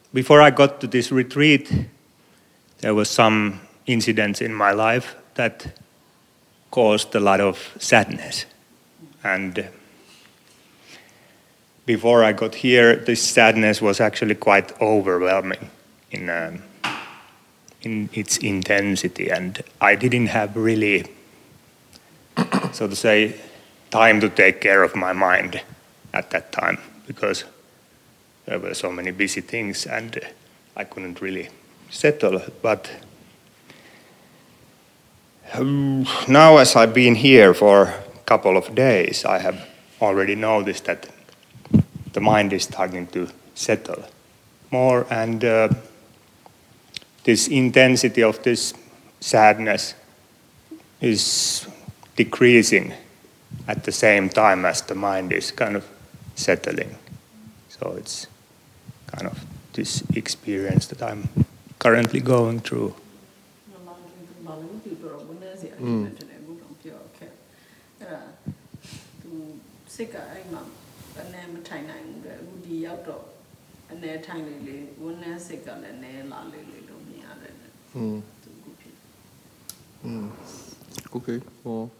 before I got to this retreat, there was some incidents in my life that caused a lot of sadness. And before I got here, this sadness was actually quite overwhelming in its intensity, and I didn't have really, so to say, time to take care of my mind at that time, because there were so many busy things and I couldn't really settle. But now, as I've been here for a couple of days, I have already noticed that the mind is starting to settle more, and this intensity of this sadness is decreasing at the same time as the mind is kind of settling. So it's kind of this experience that I'm currently going through. Okay. Well,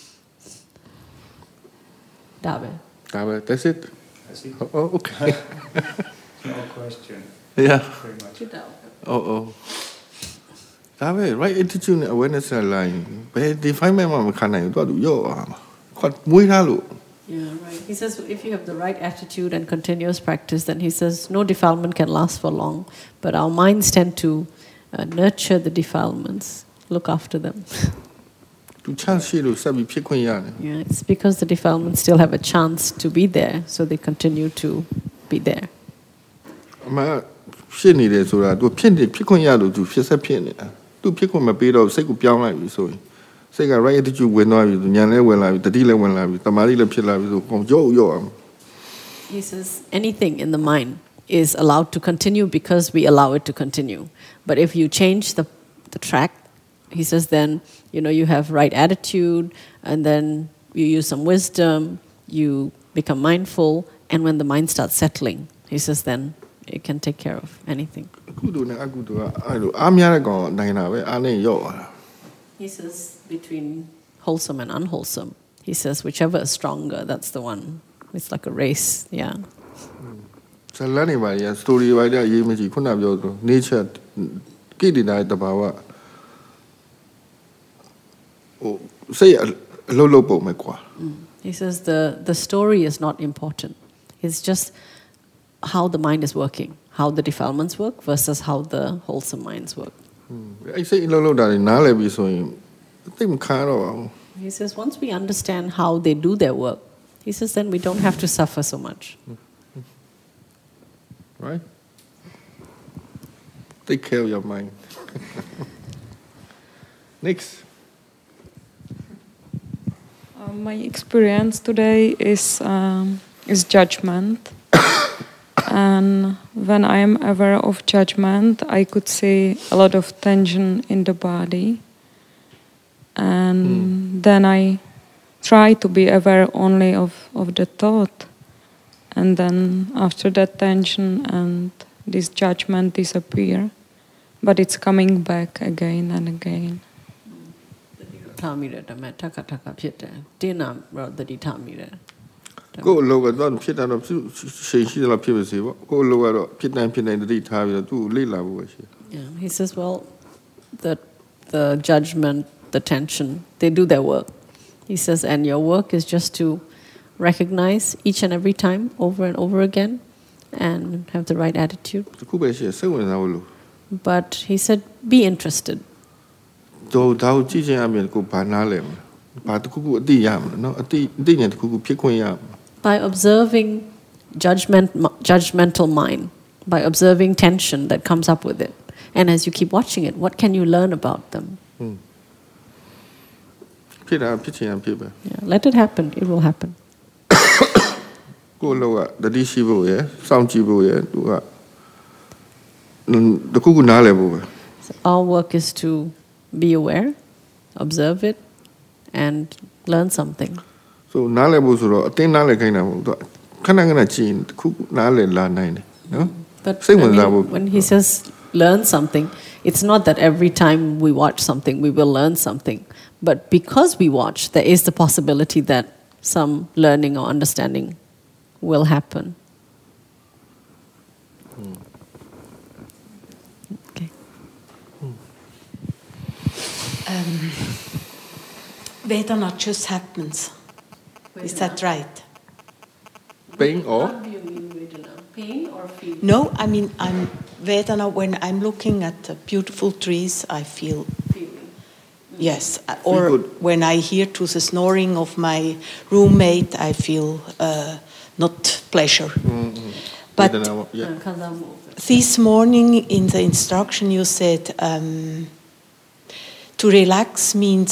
That's that's it. it. Oh, okay. No question. Yeah. Very much. Oh. Right attitude and awareness line. But definement ma mkhana to do yo. Quite muay tha lo. Yeah, right. He says if you have the right attitude and continuous practice, then he says no defilement can last for long. But our minds tend to nurture the defilements, look after them. Yeah, it's because the defilements still have a chance to be there, so they continue to be there. Ma shit ni de so da to phit ni phit khun ya lo tu phit set phit ni. Tu phit khun ma pe do sai ko pyaung lai bi so yin. Sai ka right attitude win twa bi tu nyan le win la bi tati le win la bi tamari le phit la bi so kong yo. He says anything in the mind is allowed to continue because we allow it to continue. But if you change the track, he says then, you have right attitude, and then you use some wisdom, you become mindful, and when the mind starts settling, he says then it can take care of anything. He says between wholesome and unwholesome, he says whichever is stronger, that's the one. It's like a race, yeah. Story nature He says the story is not important. It's just how the mind is working, how the defilements work versus how the wholesome minds work. He says once we understand how they do their work, he says then we don't have to suffer so much. Right? Take care of your mind. Next. My experience today is judgment. And when I am aware of judgment, I could see a lot of tension in the body. And then I try to be aware only of the thought. And then after that tension and this judgment disappear. But it's coming back again and again. Go lower, don't fit out of people. Go lower, pit and the Yeah, he says, well, the judgment, the tension, they do their work. He says, and your work is just to recognize each and every time, over and over again, and have the right attitude. But he said, be interested. By observing judgmental mind, by observing tension that comes up with it, and as you keep watching it, what can you learn about them? Yeah, let it happen, it will happen. So our work is to be aware, observe it, and learn something. So But Same I with mean, that. when he says learn something, it's not that every time we watch something we will learn something. But because we watch, there is the possibility that some learning or understanding will happen. Okay. Vedana just happens. Is that right? Pain or? What do you mean Vedana? Pain or feeling? No, I mean, I'm Vedana. When I'm looking at the beautiful trees, I feel Feeling. yes. Or good. when I hear to the snoring of my roommate, I feel not pleasure. But Vedana, yeah. this morning in the instruction you said to relax means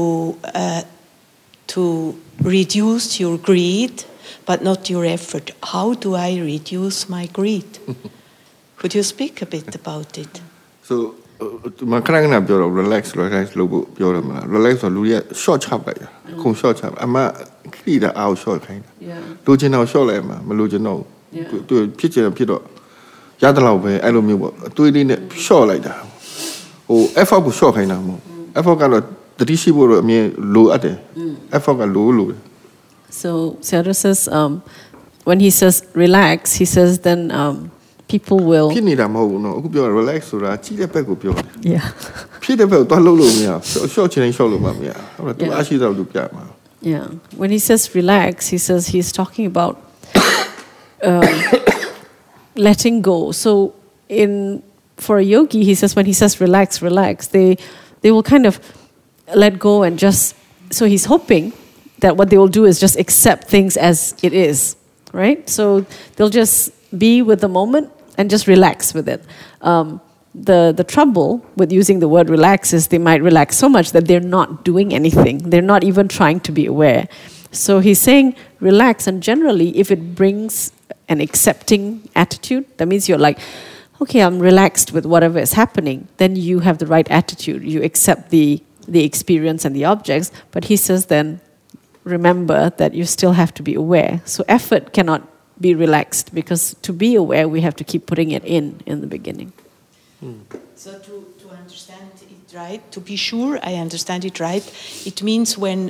to reduce your greed, but not your effort. How do I reduce my greed? Could you speak a bit about it? So ဒီမှာခဏခဏပြောတော့ relax လုပ်ဖို့ပြောတယ်မလား relax ဆိုလူတွေက short ချပလိုက်တာခုံ short ချပအမခိတာအားကို short ခိုင်းတာ Yeah. လိုချင်တော့ short လိုက်မှာမလိုချင်တော့ Yeah. သူဖြစ်ချင်ဖြစ်တော့ရတဲ့လောက်ပဲအဲ့လိုမျိုးပေါ့အသွေးလေးနဲ့ short လိုက်တာဟို effort ကို short ခိုင်းတာမဟုတ် effort ကတော့တတိရှိဖို့တော့အမြင်လိုအပ်တယ် effort ကလိုတယ် So Sayadaw says, when he says relax, he says then people will. ဖြစ်နေတာမဟုတ်ဘူးနော်အခုပြော relax ဆိုတာကြီးတဲ့ဘက်ကိုပြောတယ် Yeah. ဖြစ်တဲ့ဘက်ကိုသွားလှုပ်လို့မရ short ချင်ရင် short လို့မရဟုတ်လားသူအားရှိတော့သူပြမှာ Yeah. When he says relax, he says he's talking about letting go. So for a yogi, he says when he says relax, they will kind of let go and just. So he's hoping that what they will do is just accept things as it is, right? So they'll just be with the moment and just relax with it. The trouble with using the word relax is they might relax so much that they're not doing anything. They're not even trying to be aware. So he's saying relax, and generally if it brings an accepting attitude, that means you're like, okay, I'm relaxed with whatever is happening, then you have the right attitude. You accept the experience and the objects, but he says then remember that you still have to be aware. So effort cannot be relaxed because to be aware we have to keep putting it in the beginning. So to understand it right, to be sure I understand it right, it means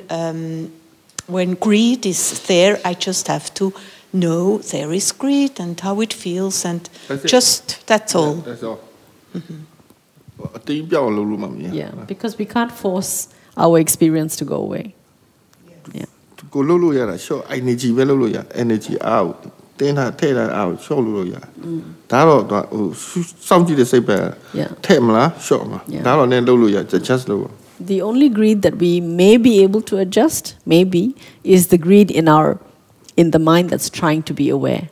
when greed is there, I just have to know there is greed and how it feels, and that's all. That's all အတိအပြောင်းလုပ်လို့မမြင် Yeah, because we can't force our experience to go away. Yeah. ကိုလုပ်လို့ရတာ short energy ပဲလုပ်လို့ရ energy အားကိုတင်းထားထည့်ထားအားကို short လုပ်လို့ရဒါတော့ဟိုစောင့်ကြည့်တဲ့စိတ်ပဲထည့်မလား short မှာဒါတော့လည်းလုပ်လို့ရ just လုပ် The only greed that we may be able to adjust, maybe, is the greed in the mind that's trying to be aware.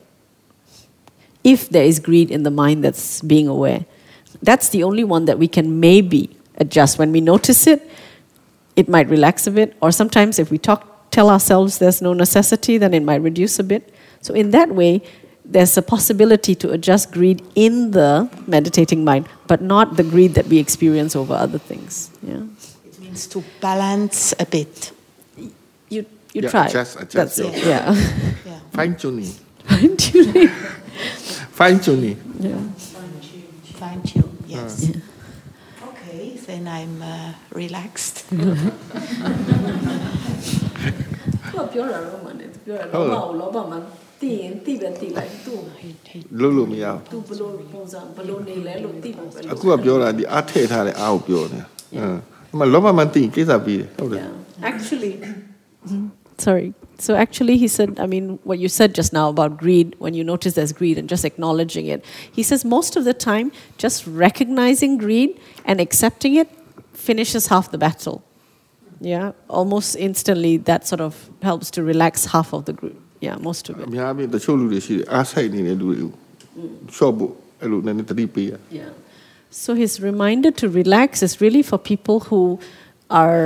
If there is greed in the mind that's being aware, that's the only one that we can maybe adjust. When we notice it, it might relax a bit. Or sometimes if we tell ourselves there's no necessity, then it might reduce a bit. So in that way, there's a possibility to adjust greed in the meditating mind, but not the greed that we experience over other things. Yeah. It means to balance a bit. You Yeah, try. adjust, That's yeah. it. Yeah. Yeah. fine tuning Fine-tuning. fine tuning Yeah. Fine tune, yes. Okay, then I'm relaxed. ပြောတာတော့မှလည်းပြောတာလောဘကိုလောဘမှာသိရင်သိပဲသိလိုက်သူ့လုပ်လို့မရဘူးသူဘလို့ပုံစံဘလို့နေလဲလို့သိဖို့ပဲအခုကပြောတာဒီအားထည့်ထားတဲ့အားကိုပြောနေတာအမလောဘမှသိကိစ္စပြီးတယ်ဟုတ်တယ် Actually, sorry. So actually he said, I mean, what you said just now about greed, when you notice there's greed and just acknowledging it, he says most of the time just recognizing greed and accepting it finishes half the battle. Yeah, almost instantly that sort of helps to relax half of the greed. Yeah, most of အ it. များကြီးတချို့လူတွေရှိတယ်အားဆိုင်နေတဲ့လူတွေကို short ဖို့အဲ့လိုနည်းနည်းတတိပေးရ Yeah. So his reminder to relax is really for people who are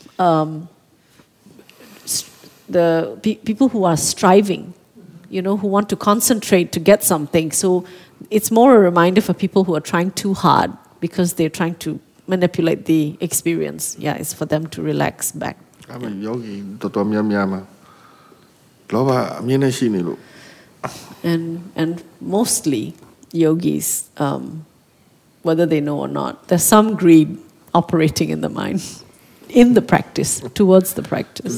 people who are striving, who want to concentrate to get something. So it's more a reminder for people who are trying too hard because they're trying to manipulate the experience. Yeah, it's for them to relax back. အဲ့မှာယောဂီတော်တော်များများမှာလောဘအမြင်နဲ့ရှိနေလို့ And mostly yogis, whether they know or not, there's some greed operating in the mind, in the practice, towards the practice.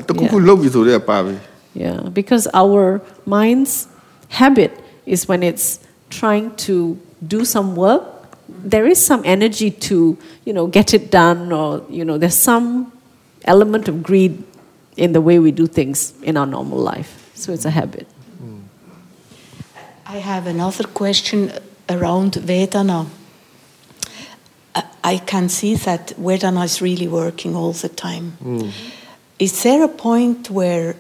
Yeah, because our mind's habit is when it's trying to do some work, there is some energy to, get it done, or, there's some element of greed in the way we do things in our normal life. So it's a habit. I have another question around Vedana. I can see that Vedana is really working all the time. Is there a point where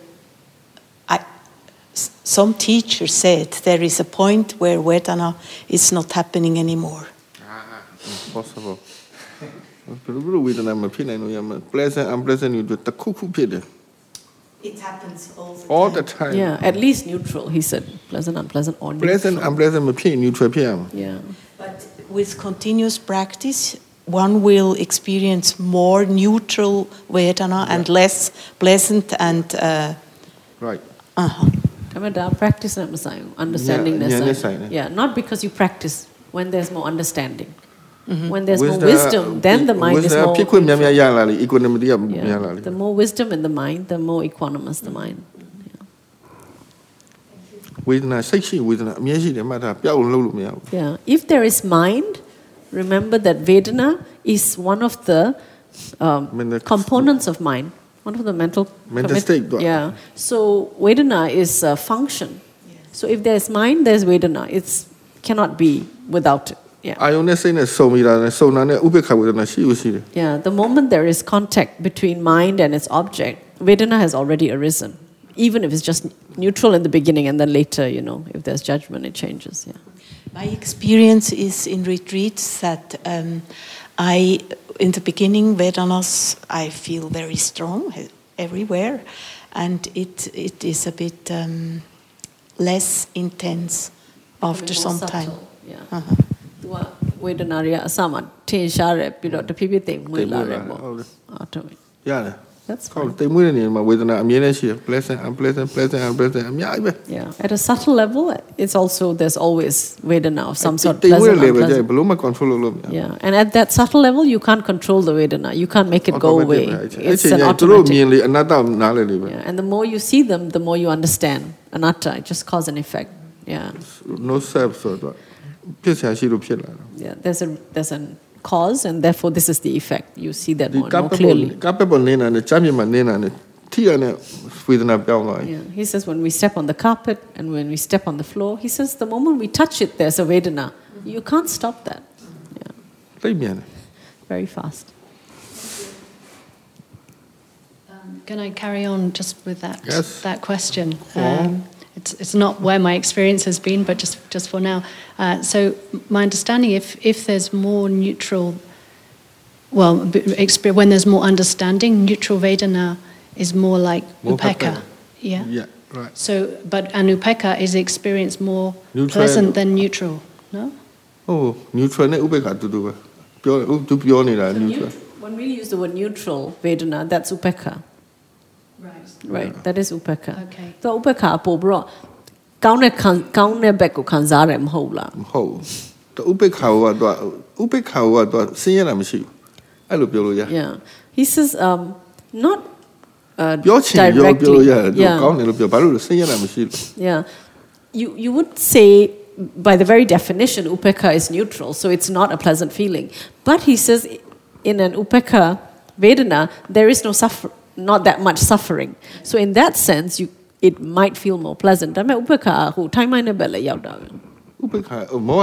some teacher said there is a point where Vedana is not happening anymore? Possible. Pleasant, unpleasant, it happens all the time. Yeah, at least neutral, he said. Pleasant, unpleasant, or neutral. Pleasant, unpleasant, neutral. Yeah. But with continuous practice, one will experience more neutral Vedana and less pleasant and... right. Practice understanding. Yeah, not because you practice, when there's more understanding. When there's more wisdom, then the mind is more... The more wisdom in the mind, the more equanimous the mind. Yeah. If there is mind, remember that Vedana is one of the components of mind, one of the mental state. Yeah. So Vedana is a function. So if there's mind, there's Vedana. It cannot be without it. Yeah. Yeah, the moment there is contact between mind and its object, Vedana has already arisen. Even if it's just neutral in the beginning and then later, if there's judgment, it changes. Yeah. My experience is in retreats that in the beginning, Vedanas, I feel very strong everywhere, and it is a bit less intense after some time. Yeah. Vedanaria sama tin share pilot pipi yeah, that's fine. Pleasant, unpleasant. Yeah, at a subtle level, there's always Vedana of some sort. Pleasant, unpleasant. Yeah, and at that subtle level, you can't control the Vedana. You can't make it go away. It's an automatic. Yeah, and the more you see them, the more you understand. Anatta, just cause and effect. Yeah. No self. Yeah, there's a cause, and therefore this is the effect. You see that more clearly. Yeah. He says when we step on the carpet and when we step on the floor, he says the moment we touch it, there's a Vedana. You can't stop that. Yeah. Very fast. Can I carry on just with that that question? It's not where my experience has been, but just for now. So my understanding, if there's more neutral, when there's more understanding, neutral Vedana is more like Upekkha. Yeah. Yeah, right. So, but an Upekkha is experienced more pleasant than neutral, no? Oh, neutral and Upekkha to do. Neutral. When we use the word neutral Vedana, that's Upekkha. Right, that is Upekkha. Okay. So Upekkha ပို့ပြီးတော့ကောင်းတဲ့ဘက်ကိုခံစားရတယ်မဟုတ်လားမဟုတ်ဘူး Upekkha ကဆင်းရဲတာမရှိဘူးအဲ့လိုပြောလို့ရ Yeah. He says not ပြောချင်ပြောလို့ရတယ်ကောင်းတယ်လို့ပြောဘာလို့လဲဆင်းရဲတာမရှိဘူး Yeah. You would say by the very definition Upekkha is neutral, so it's not a pleasant feeling. But he says in an Upekkha Vedana there is not that much suffering. So in that sense, it might feel more pleasant. I mean, Upekkha, time I never Upekkha,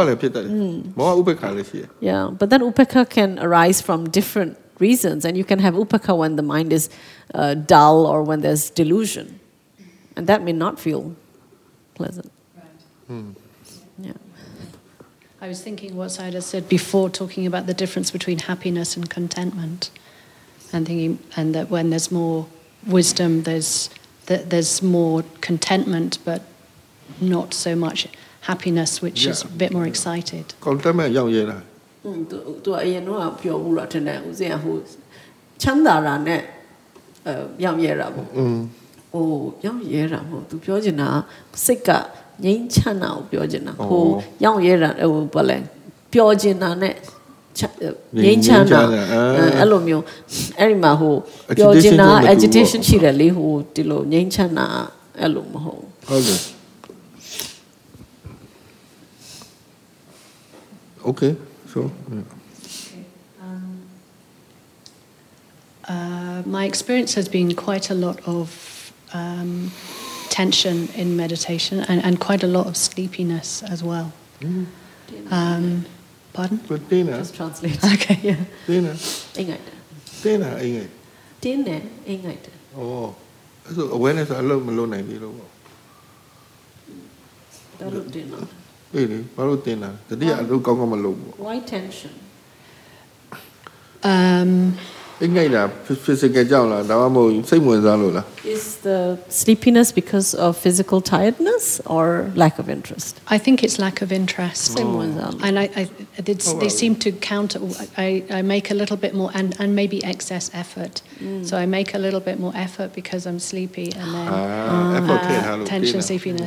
yeah, but then Upekkha can arise from different reasons, and you can have Upekkha when the mind is dull or when there's delusion, and that may not feel pleasant. Right. Yeah. I was thinking what Sayadaw said before, talking about the difference between happiness and contentment. And thinking, and that when there's more wisdom, there's more contentment, but not so much happiness, which is a bit more excited. Contentment ရောက်ရဲလားသူအရင်တော့ပြောဘူးလားထင်တယ်ဦးဇင်းကချမ်းသာတာနဲ့ရောက်ရဲတာပေါ့ဟိုရောက်ရဲတာမဟုတ်သူပြောချင်တာစိတ်ကငြိမ်းချမ်းတာကိုပြောချင်တာဟိုရောင်ရဲတာဟိုဘာလဲပျော်ချင်တာနဲ့ငြိမ်းချမ်းတာအဲ့လိုမျိုးအဲ့ဒီမှာဟိုပျော်ချင်တာ agitation ရှိတယ်လေဟိုဒီလိုငြိမ်းချမ်းတာအဲ့လိုမဟုတ်ဟုတ်တယ် Okay so my experience has been quite a lot of tension in meditation and quite a lot of sleepiness as well. Pardon? Just translate. Okay, yeah. Tina. Ingaita. Tina, ingai. Tina, ingaita. Oh. So awareness alone malone nahi bi lo. Dalu tina. Really? Baru tina. Tadi alo kaung kaung malone. Why tension? Ingai la physical ကြောင့်လားဒါမှမဟုတ်စိတ်ဝင်စားလို့လား Is the sleepiness because of physical tiredness or lack of interest? I think it's lack of interest. And they seem to counter. I make a little bit more and maybe excess effort. So I make a little bit more effort because I'm sleepy and then tension, sleepiness.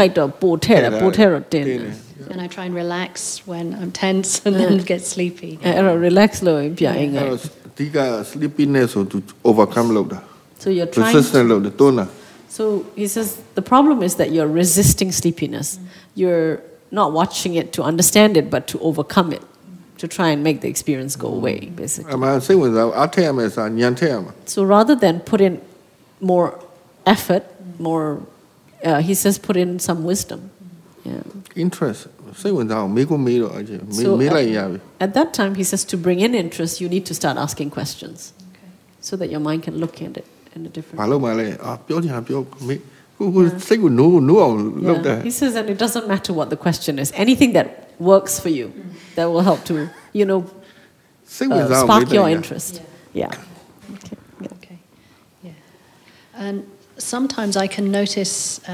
And I try and relax when I'm tense and then get sleepy. Relax lo sleepiness to overcome လုပ်တာ So you're trying resistant လုပ်တယ်တွန်းတာ So he says the problem is that you're resisting sleepiness. You're not watching it to understand it but to overcome it, to try and make the experience go away basically. အမှန်စိတ်ဝင်စားအားထည့်ရမယ်ဆိုတာညံထည့်ရမှာ So rather than put in more effort, more he says put in some wisdom. Yeah. Interest စိတ်ဝင်စားအောင်မေးကိုမေးတော့အချင်းမေးလိုက်ရပြီ At that time he says to bring in interest you need to start asking questions. So that your mind can look at it in a different way. ဘာလို့မလဲပြောချင်တာပြောမေးကိုစိတ်ကိုနိုးအောင်လုပ်တယ် He says and it doesn't matter what the question is, anything that works for you that will help to spark your interest. Yeah. Okay. Yeah. And sometimes I can notice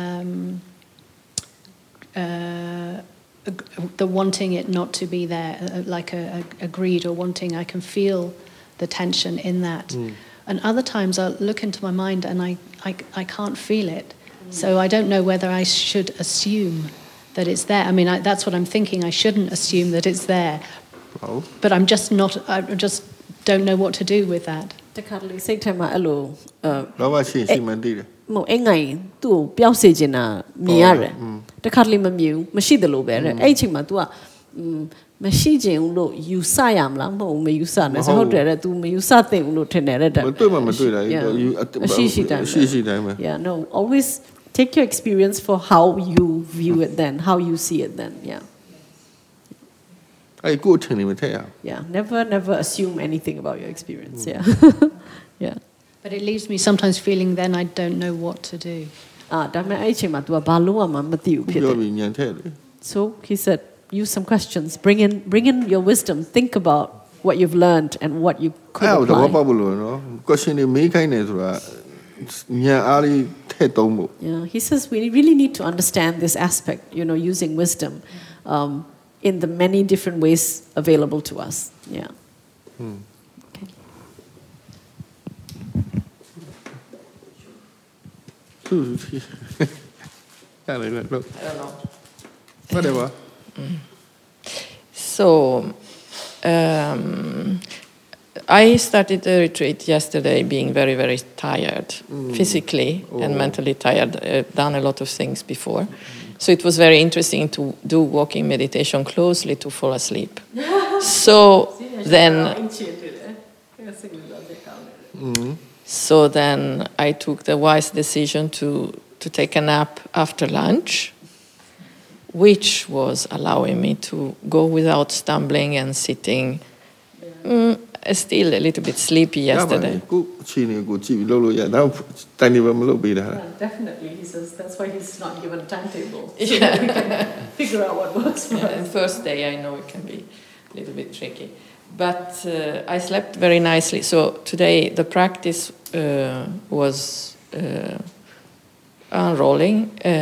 the wanting it not to be there, like a greed or wanting. I can feel the tension in that. And other times I'll look into my mind and I can't feel it. So I don't know whether I should assume that it's there. I mean, that's what I'm thinking. I shouldn't assume that it's there. Oh. But I just don't know what to do with that. တခါလေစိတ်ထဲမှာအဲ့လိုလောဘရှိမှန်တည်တယ်မဟုတ်အင်္ဂိုင်သူ့ကိုပျောက်စေချင်တာမြင်ရတယ်တခါလေမမြင်ဘူးမရှိတယ်လို့ပဲတဲ့အဲ့အချိန်မှာ तू ကမရှိချင်ဘူးလို့ယူဆရမလားမဟုတ်မယူဆနဲ့ဆိုဟုတ်တယ်တဲ့ तू မယူဆသင့်ဘူးလို့ထင်တယ်တဲ့မတွေ့မှမတွေ့တာရှိတိုင်းပဲ Yeah, no, always take your experience for how you view it then, how you see it then. Yeah. အဲ့ကိုထင်နေမထည့်ရ Yeah, never assume anything about your experience. Yeah. Yeah. But it leaves me sometimes feeling then I don't know what to do. ဒါပေမဲ့အဲ့အချိန်မှာ तू ဘာလို့မှမသိဘူးဖြစ်တယ်ပြောပြီးညံထည့်တယ် So he said use some questions, bring in your wisdom, think about what you've learned and what you could apply. အဲ့ဒါဘာလို့နော် question တွေမေးခိုင်းနေဆိုတာညံအားလေးထည့်သုံးဖို့ Yeah, he says we really need to understand this aspect, using wisdom in the many different ways available to us. Yeah. Okay. I don't know. Whatever. So, I started the retreat yesterday being very, very tired, physically and mentally tired. I've done a lot of things before. So it was very interesting to do walking meditation closely to fall asleep. So then I took the wise decision to take a nap after lunch, which was allowing me to go without stumbling and sitting. Still a little bit sleepy yesterday. Definitely, he says that's why he's not given a timetable. So that we can figure out what works for us. The first day I know it can be a little bit tricky. But I slept very nicely. So today the practice was unrolling.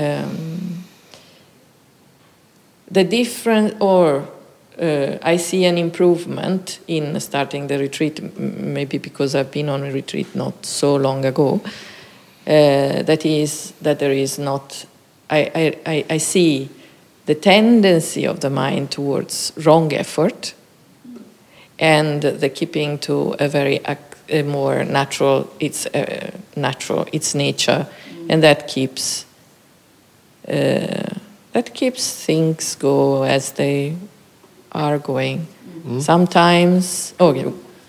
The difference, I see an improvement in starting the retreat, maybe because I've been on a retreat not so long ago. That is that there is not I see the tendency of the mind towards wrong effort and the keeping to a more natural, its nature, and that keeps things go as they are going. Sometimes, okay.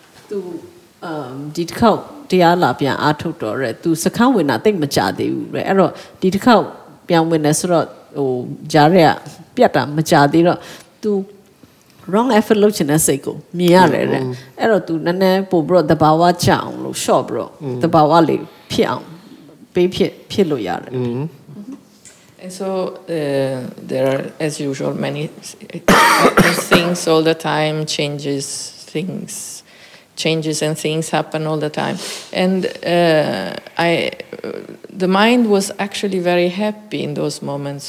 ဒီတစ်ခေါက်တရားလာပြန်အားထုတ်တော့ရဲသူစခန်းဝင်တာတိတ်မကြသေးဘူးရဲအဲ့တော့ဒီတစ်ခေါက်ပြန်ဝင်နေဆိုတော့ဟိုဂျားရဲပြတ်တာမကြသေးတော့သူ wrong effort လုပ်ချင်တဲ့စိတ်ကိုမြင်ရတယ်တဲ့အဲ့တော့သူနည်းနည်းပို့ပြီးတော့တဘာဝကြအောင်လို့ short ပြီးတော့တဘာဝလေးဖြစ်အောင်ပေးဖြစ်လို့ရတယ် And so there are, as usual, many things all the time, changes and things happen all the time. And the mind was actually very happy in those moments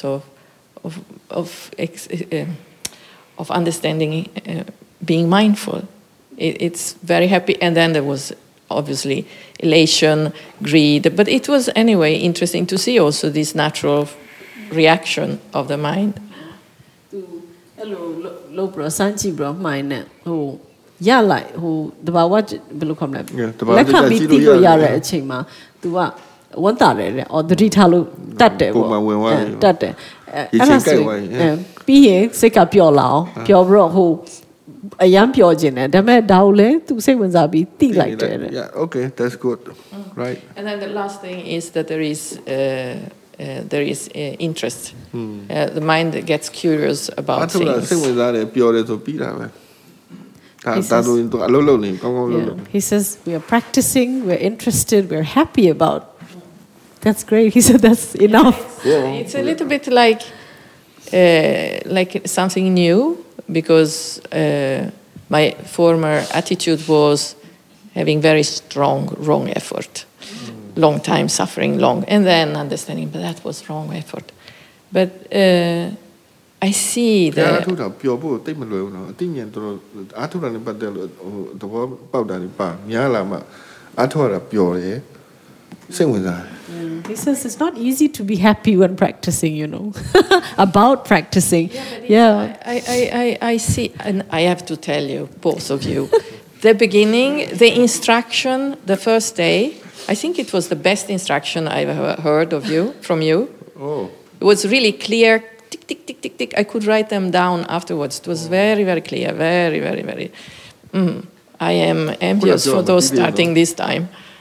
of understanding, being mindful. It's very happy. And then there was obviously elation, greed. But it was anyway interesting to see also this natural reaction of the mind. Low bro, Sanji bro, mind net. Oh, yeah, like who the watch below come like. Let come be Tigo Yara Chima. Do what? One that or the retalo that be here, sick up your law, pure bro who a young pure gin, the man dowle to say when I be tea like that. Yeah, okay, that's good. Right. And then the last thing is that there is interest. The mind gets curious about things. He says, we are practicing, we're interested, we're happy about. That's great. He said, that's enough. It's a little bit like something new, because my former attitude was having very strong wrong effort. Long time suffering, and then understanding, but that was wrong effort. But I see that. He says it's not easy to be happy when practicing, about practicing. I see, and I have to tell you, both of you, the beginning, the instruction, the first day, I think it was the best instruction I've ever heard from you. Oh. It was really clear, tick, tick, tick, tick, tick. I could write them down afterwards. It was very, very clear, very, very, very. I am envious for those starting this time.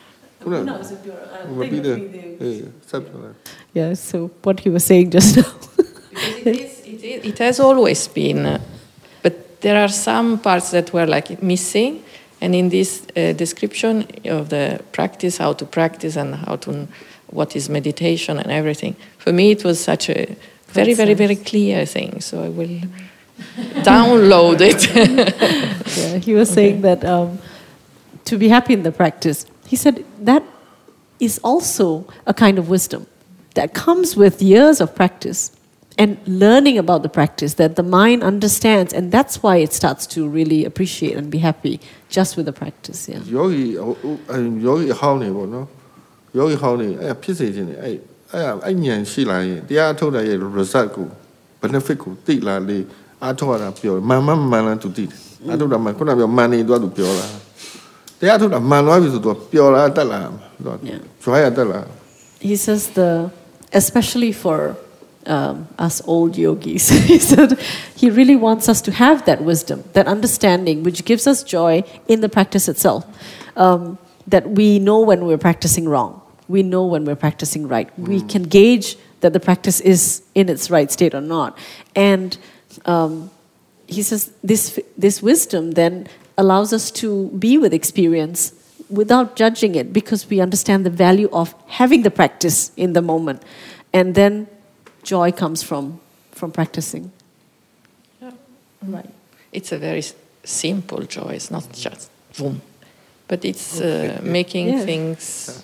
Yeah, so what he was saying just now. It has always been, but there are some parts that were like missing. And in this description of the practice, how to practice and what is meditation and everything, for me it was such a very, very, very clear thing. So I will download it. Yeah, he was saying that to be happy in the practice, he said that is also a kind of wisdom that comes with years of practice. And learning about the practice that the mind understands, and that's why it starts to really appreciate and be happy just with the practice. Yeah. Yogi how ne no? Yogi how ne phit se chin ne ai nyan shi la yin taya thok da ye result ko benefit ko ti la le a thok da pyo man la tu ti a thok da man khona pyo man ni tu tu pyo la taya thok da man lwa bi so tu pyo la tat la joy ya tat la. He says especially for us old yogis, he said he really wants us to have that wisdom, that understanding, which gives us joy in the practice itself. That we know when we're practicing wrong, we know when we're practicing right. We can gauge that the practice is in its right state or not. And he says this wisdom then allows us to be with experience without judging it, because we understand the value of having the practice in the moment. And then joy comes from practicing. Yeah. Right. It's a very simple joy. It's not just boom, but it's making things.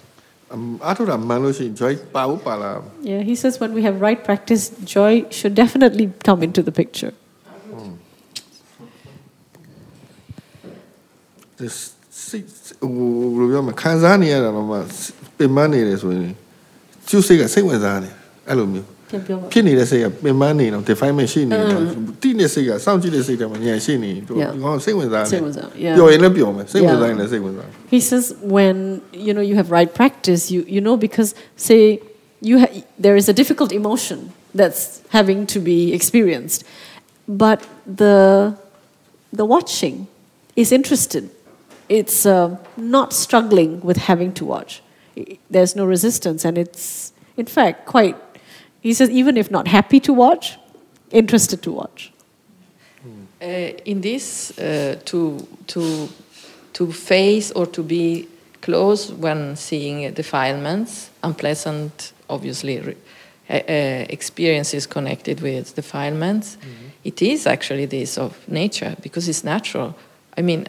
Yeah, he says when we have right practice, joy should definitely come into the picture. This ဘယ်လိုပြောမခံစားနေရတာတော့မှပင်ပန်းနေတယ်ဆိုရင်ကျုပ်စိတ်ကစိတ်ဝင်စားနေအဲ့လိုမျိုးဖြစ်နေတဲ့စိတ်ကပင်ပန်းနေတော့ definement ရှိနေတော့တိတဲ့စိတ်ကစောင့်ကြည့်တဲ့စိတ်တွေမှာဉာဏ်ရှိနေသူကစိတ်ဝင်စားတယ်ပျော်ရင်လည်းပျော်မယ်စိတ်ဝင်စားရင်လည်းစိတ်ဝင်စား He says when you have right practice you know because say there is a difficult emotion that's having to be experienced but the watching is interested it's not struggling with having to watch there's no resistance and it's in fact quite he says even if not happy to watch interested to watch in this to face or to be close when seeing defilements unpleasant obviously experiences connected with defilements it is actually this of nature because it's natural I mean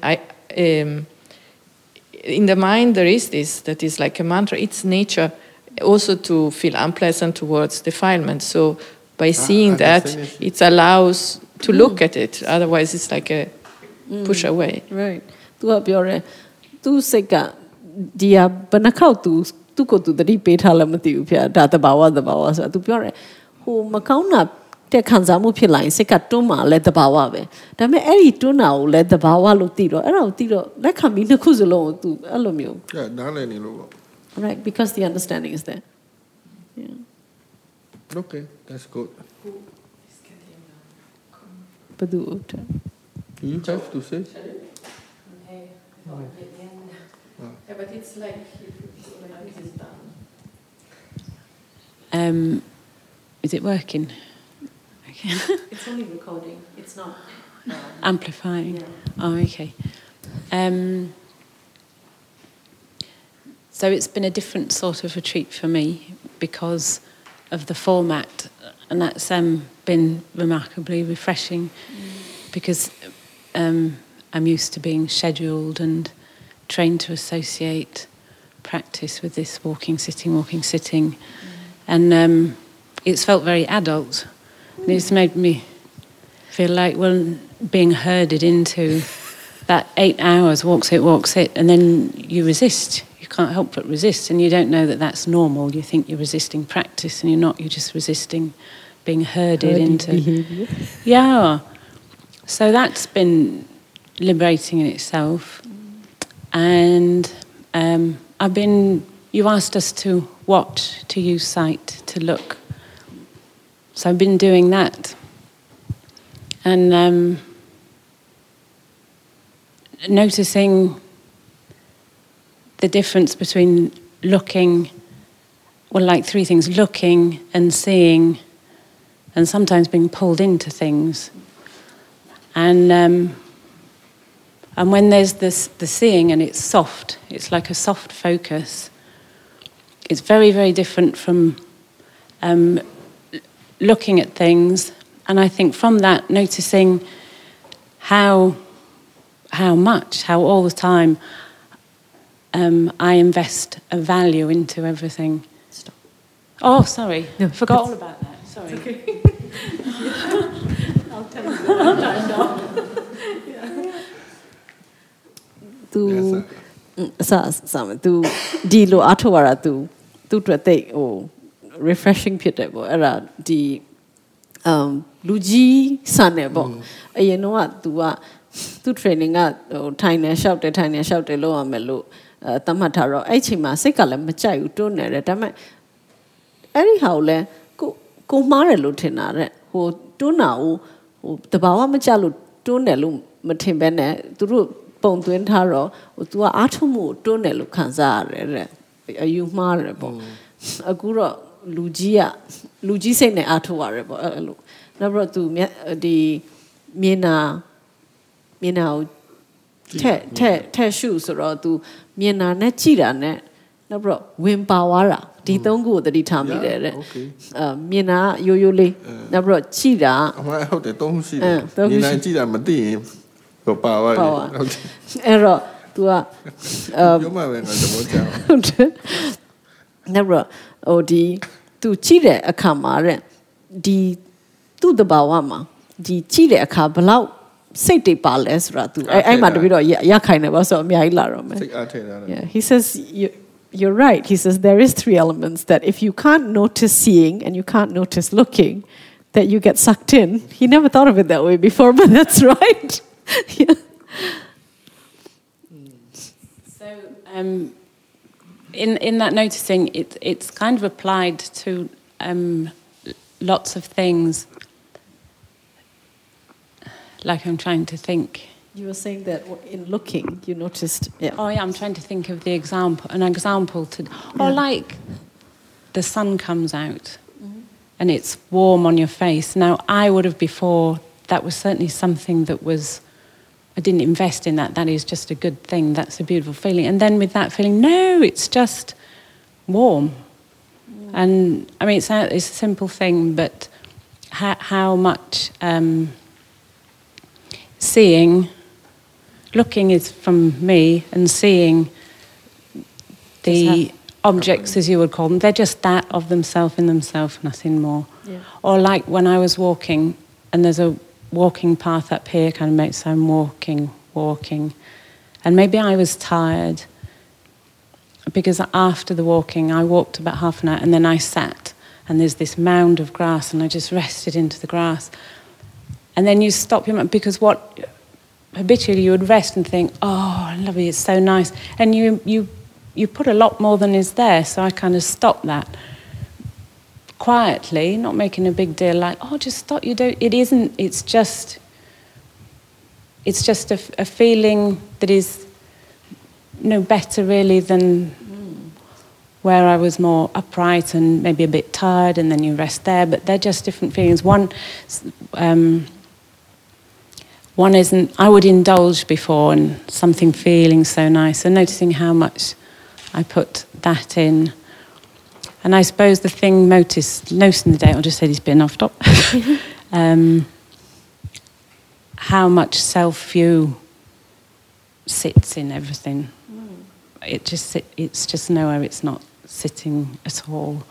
in the mind there is this that is like a mantra it's nature also to feel unpleasant towards defilement so by seeing that it allows to look at it otherwise it's like a push away right tuပြောတယ်သူစိတ်ကဒီဟာဘယ်နှခေါက်သူကိုသူတတိပေးထားလည်းမသိဘူးဖေဒါတဘာဝဆိုတာသူပြောတယ်ဟိုမကောင်းတာတဲ့ခံစားမှုဖြစ်လာရင်စိတ်ကတွန်းမှလည်းတဘာဝပဲဒါပေမဲ့အဲ့ဒီတွန်းတာကိုလည်းတဘာဝလို့သိတော့အဲ့ဒါကိုသိတော့လက်ခံပြီးနှစ်ခုစလုံးကိုသူအဲ့လိုမျိုးနားလည်နေလို့ပေါ့ right because the understanding is there okay that's good but do you have to say but it's like it is done is it working okay it's only recording it's not amplifying oh okay so it's been a different sort of retreat for me because of the format and that's been remarkably refreshing because I'm used to being scheduled and trained to associate practice with this walking sitting and it's felt very adult and it's made me feel like being herded into that 8 hours walks it and then you resist you can't help but resist and you don't know that that's normal you think you're resisting practice and you're not you're just resisting being herded into behavior. Yeah so that's been liberating in itself and you asked us to watch to use sight to look so I've been doing that and noticing the difference between looking like three things looking and seeing and sometimes being pulled into things and when there's the seeing and it's soft it's like a soft focus it's very very different from looking at things and I think from that noticing how all the time I invest a value into everything. Stop. Oh, sorry. No, forgot all about that. Sorry. It's okay. I'll tell you. Tu tu di lo athwara tu twa tai refreshing ဖြစ်တယ်ပေါ့အဲ့ဒါဒီလူကြီးဆန်တယ်ပေါ့အရင်တော့က तू ကသူ့ training ကထိုင်နေလျှောက်တယ်လို့ရမယ်လို့သတ်မှတ်ထားတော့အဲ့ချိန်မှာစိတ်ကလည်းမကြိုက်ဘူးတွန်းနေတယ်ဒါပေမဲ့အဲ့ဒီဟာကိုလည်းကိုမှားတယ်လို့ထင်တာတဲ့ဟိုတွန်းတာကိုဟိုတဘာဝမကြလို့တွန်းတယ်လို့မထင်ဘဲနဲ့သူတို့ပုံသွင်းထားတော့ဟို तू ကအားထုတ်မှုကိုတွန်းတယ်လို့ခံစားရတယ်တဲ့အယူမှားတယ်ပေါ့အခုတော့လူကြီးစိတ်နဲ့အားထုတ်ရတယ်ပေါ့အဲ့လိုနောက်ပြီးတော့ तू ဒီမြင်တာကိုထက်ရှုဆိုတော့ तू မြင်တာနဲ့ကြည့်တာနဲ့နောက်ပြီးတော့ဝင်ပါသွားတာဒီသုံးခုကိုသတိထားမိတယ်တဲ့မြင်တာရိုးရိုးလေးနောက်ပြီးတော့ကြည့်တာအမှန်ဟုတ်တယ်သုံးခုရှိတယ်မြင်တာကြည့်တာမသိရင်တော့ပါသွားတယ်ဟုတ်တယ်အဲ့တော့ तू ကပြောမှပဲငါသဘောကျဟုတ်တယ်နောက်ပြီးတော့ဟိုဒီ तू ကြည့်တဲ့အခါမှာတဲ့ဒီသူ့တဘာဝမှာဒီကြည့်တဲ့အခါဘလောက်စိတ်တွေပါလဲဆိုတာ तू အဲ့မှာတပြီးတော့ရခိုင်နေပါဆိုအများကြီးလာတော့မယ်စိတ်အားထည့်တာ Yeah he says you're right. He says there is 3 elements that if you can't notice seeing and you can't notice looking, that you get sucked in. He never thought of it that way before, but that's right. Yeah. So in that noticing, it's kind of applied to lots of things. Like I'm trying to think. You were saying that in looking, you noticed. Yeah. Oh yeah, I'm trying to think of an example to. Or like the sun comes out, and it's warm on your face. Now I would have before. That was certainly something that was. I didn't invest in that. That is just a good thing. That's a beautiful feeling. And then with that feeling, no, it's just warm. And I mean, it's a simple thing, but how much seeing. Looking is from me, and seeing the objects, as you would call them, they're just that of themselves in themselves, nothing more. Yeah. Or like when I was walking, and there's a walking path up here, kind of makes so I'm walking. And maybe I was tired, because after the walking, I walked about half an hour, and then I sat, and there's this mound of grass, and I just rested into the grass. And then you stop your mind, because habitually you would rest and think, oh, lovely, it's so nice. And you put a lot more than is there, so I kind of stopped that. Quietly, not making a big deal, like, oh, just stop, it isn't, it's just a feeling that is no better really than where I was more upright and maybe a bit tired, and then you rest there, but they're just different feelings. One isn't, I would indulge before in something feeling so nice, and noticing how much I put that in. And I suppose the thing most in the day, I'll just say this bit and I'll stop, how much self-view sits in everything. It's just nowhere it's not sitting at all.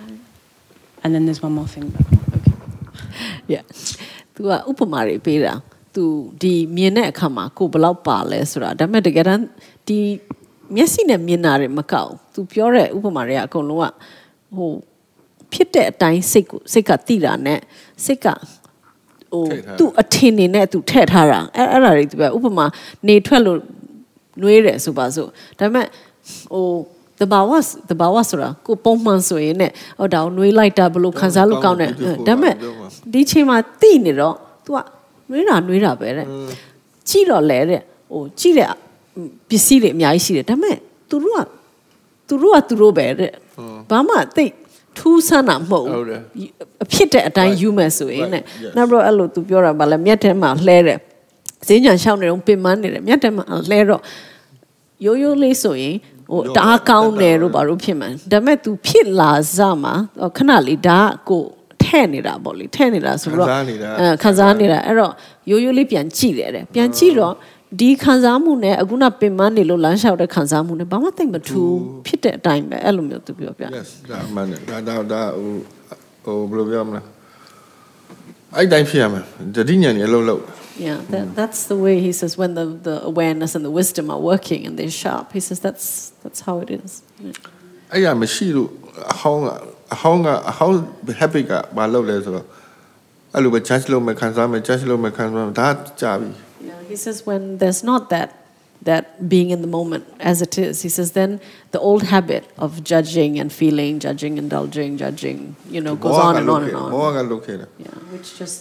And then there's one more thing. Okay. Yeah. Tu upamari pera. Tu di မြင်တဲ့အခါမှာကိုဘယ်လောက်ပါလဲဆိုတာဒါပေမဲ့တကယ်တမ်းဒီမျက်စိနဲ့မြင်တာတွေမကောက်သူပြောတဲ့ဥပမာတွေကအကုန်လုံးကဟိုဖြစ်တဲ့အတိုင်းစိတ်ကတိတာနဲ့စိတ်ကဟိုသူ့အထင်နေနဲ့သူထည့်ထားတာအဲ့ဒါတွေသူပဲဥပမာနေထွက်လို့နှွေးတယ်ဆိုပါစို့ဒါပေမဲ့ဟိုတဘာဝဆိုတာကိုပုံမှန်ဆိုရင်ねဟိုဒါကိုနှွေးလိုက်တာဘလို့ခံစားလို့ကောင်းတယ်ဒါပေမဲ့ဒီချိန်မှာတိနေတော့ तू ကနှွေးတာပဲတဲ့ကြည့်တော့လေတဲ့ဟိုကြည့်တဲ့ပစ္စည်းတွေအများကြီးရှိတယ်ဒါပေမဲ့သူတို့ပဲတဲ့ဘာမှသိထူးဆန်းတာမဟုတ်ဘူးအဖြစ်တဲ့အတိုင်းယူမယ်ဆိုရင်ねနောက်တော့အဲ့လို तू ပြောတာဗာလဲမျက်ထဲမှာလှဲတယ်ဈေးညံရှောင်းနေတော့ပင်မနေတယ်မျက်ထဲမှာလှဲတော့ရိုးလေးဆိုရင်ဟိုတအားကောင်းတယ်လို့ဘာလို့ဖြစ်မှန်းဒါပေမဲ့ तू ဖြစ်လာစမှာခဏလေးဒါကိုထဲ့နေတာပေါ့လေထဲ့နေတာဆိုတော့ခံစားနေတာအဲ့တော့ရိုးလေးပြန်ကြည့်တယ်ပြန်ကြည့်တော့ဒီခံစားမှုနဲ့အခုနပင်မနေလို့လမ်းလျှောက်တဲ့ခံစားမှုနဲ့ဘာမှသိမ့်မထူးဖြစ်တဲ့အတိုင်းပဲအဲ့လိုမျိုး तू ပြောပြ Yes ဒါမှန်တယ်ဒါဟိုဘယ်လိုပြောမလဲအဲ့တိုင်းဖြစ်ရမယ်တတိညာနေအလုံးလုံး Yeah, that's the way he says when the awareness and the wisdom are working and they're sharp. He says that's how it is. အဲ့ရမရှိလို့အဟောင်း happy ကဘာလုပ်လဲဆိုတော့အဲ့လိုပဲ judge လုပ်မယ်ခံစားမယ် judge လုပ်မယ်ခံစားမယ်ဒါကြာပြီ Yeah, he says when there's not that being in the moment as it is, he says then the old habit of judging and feeling, judging, indulging, judging, goes on and on and on. Yeah, which just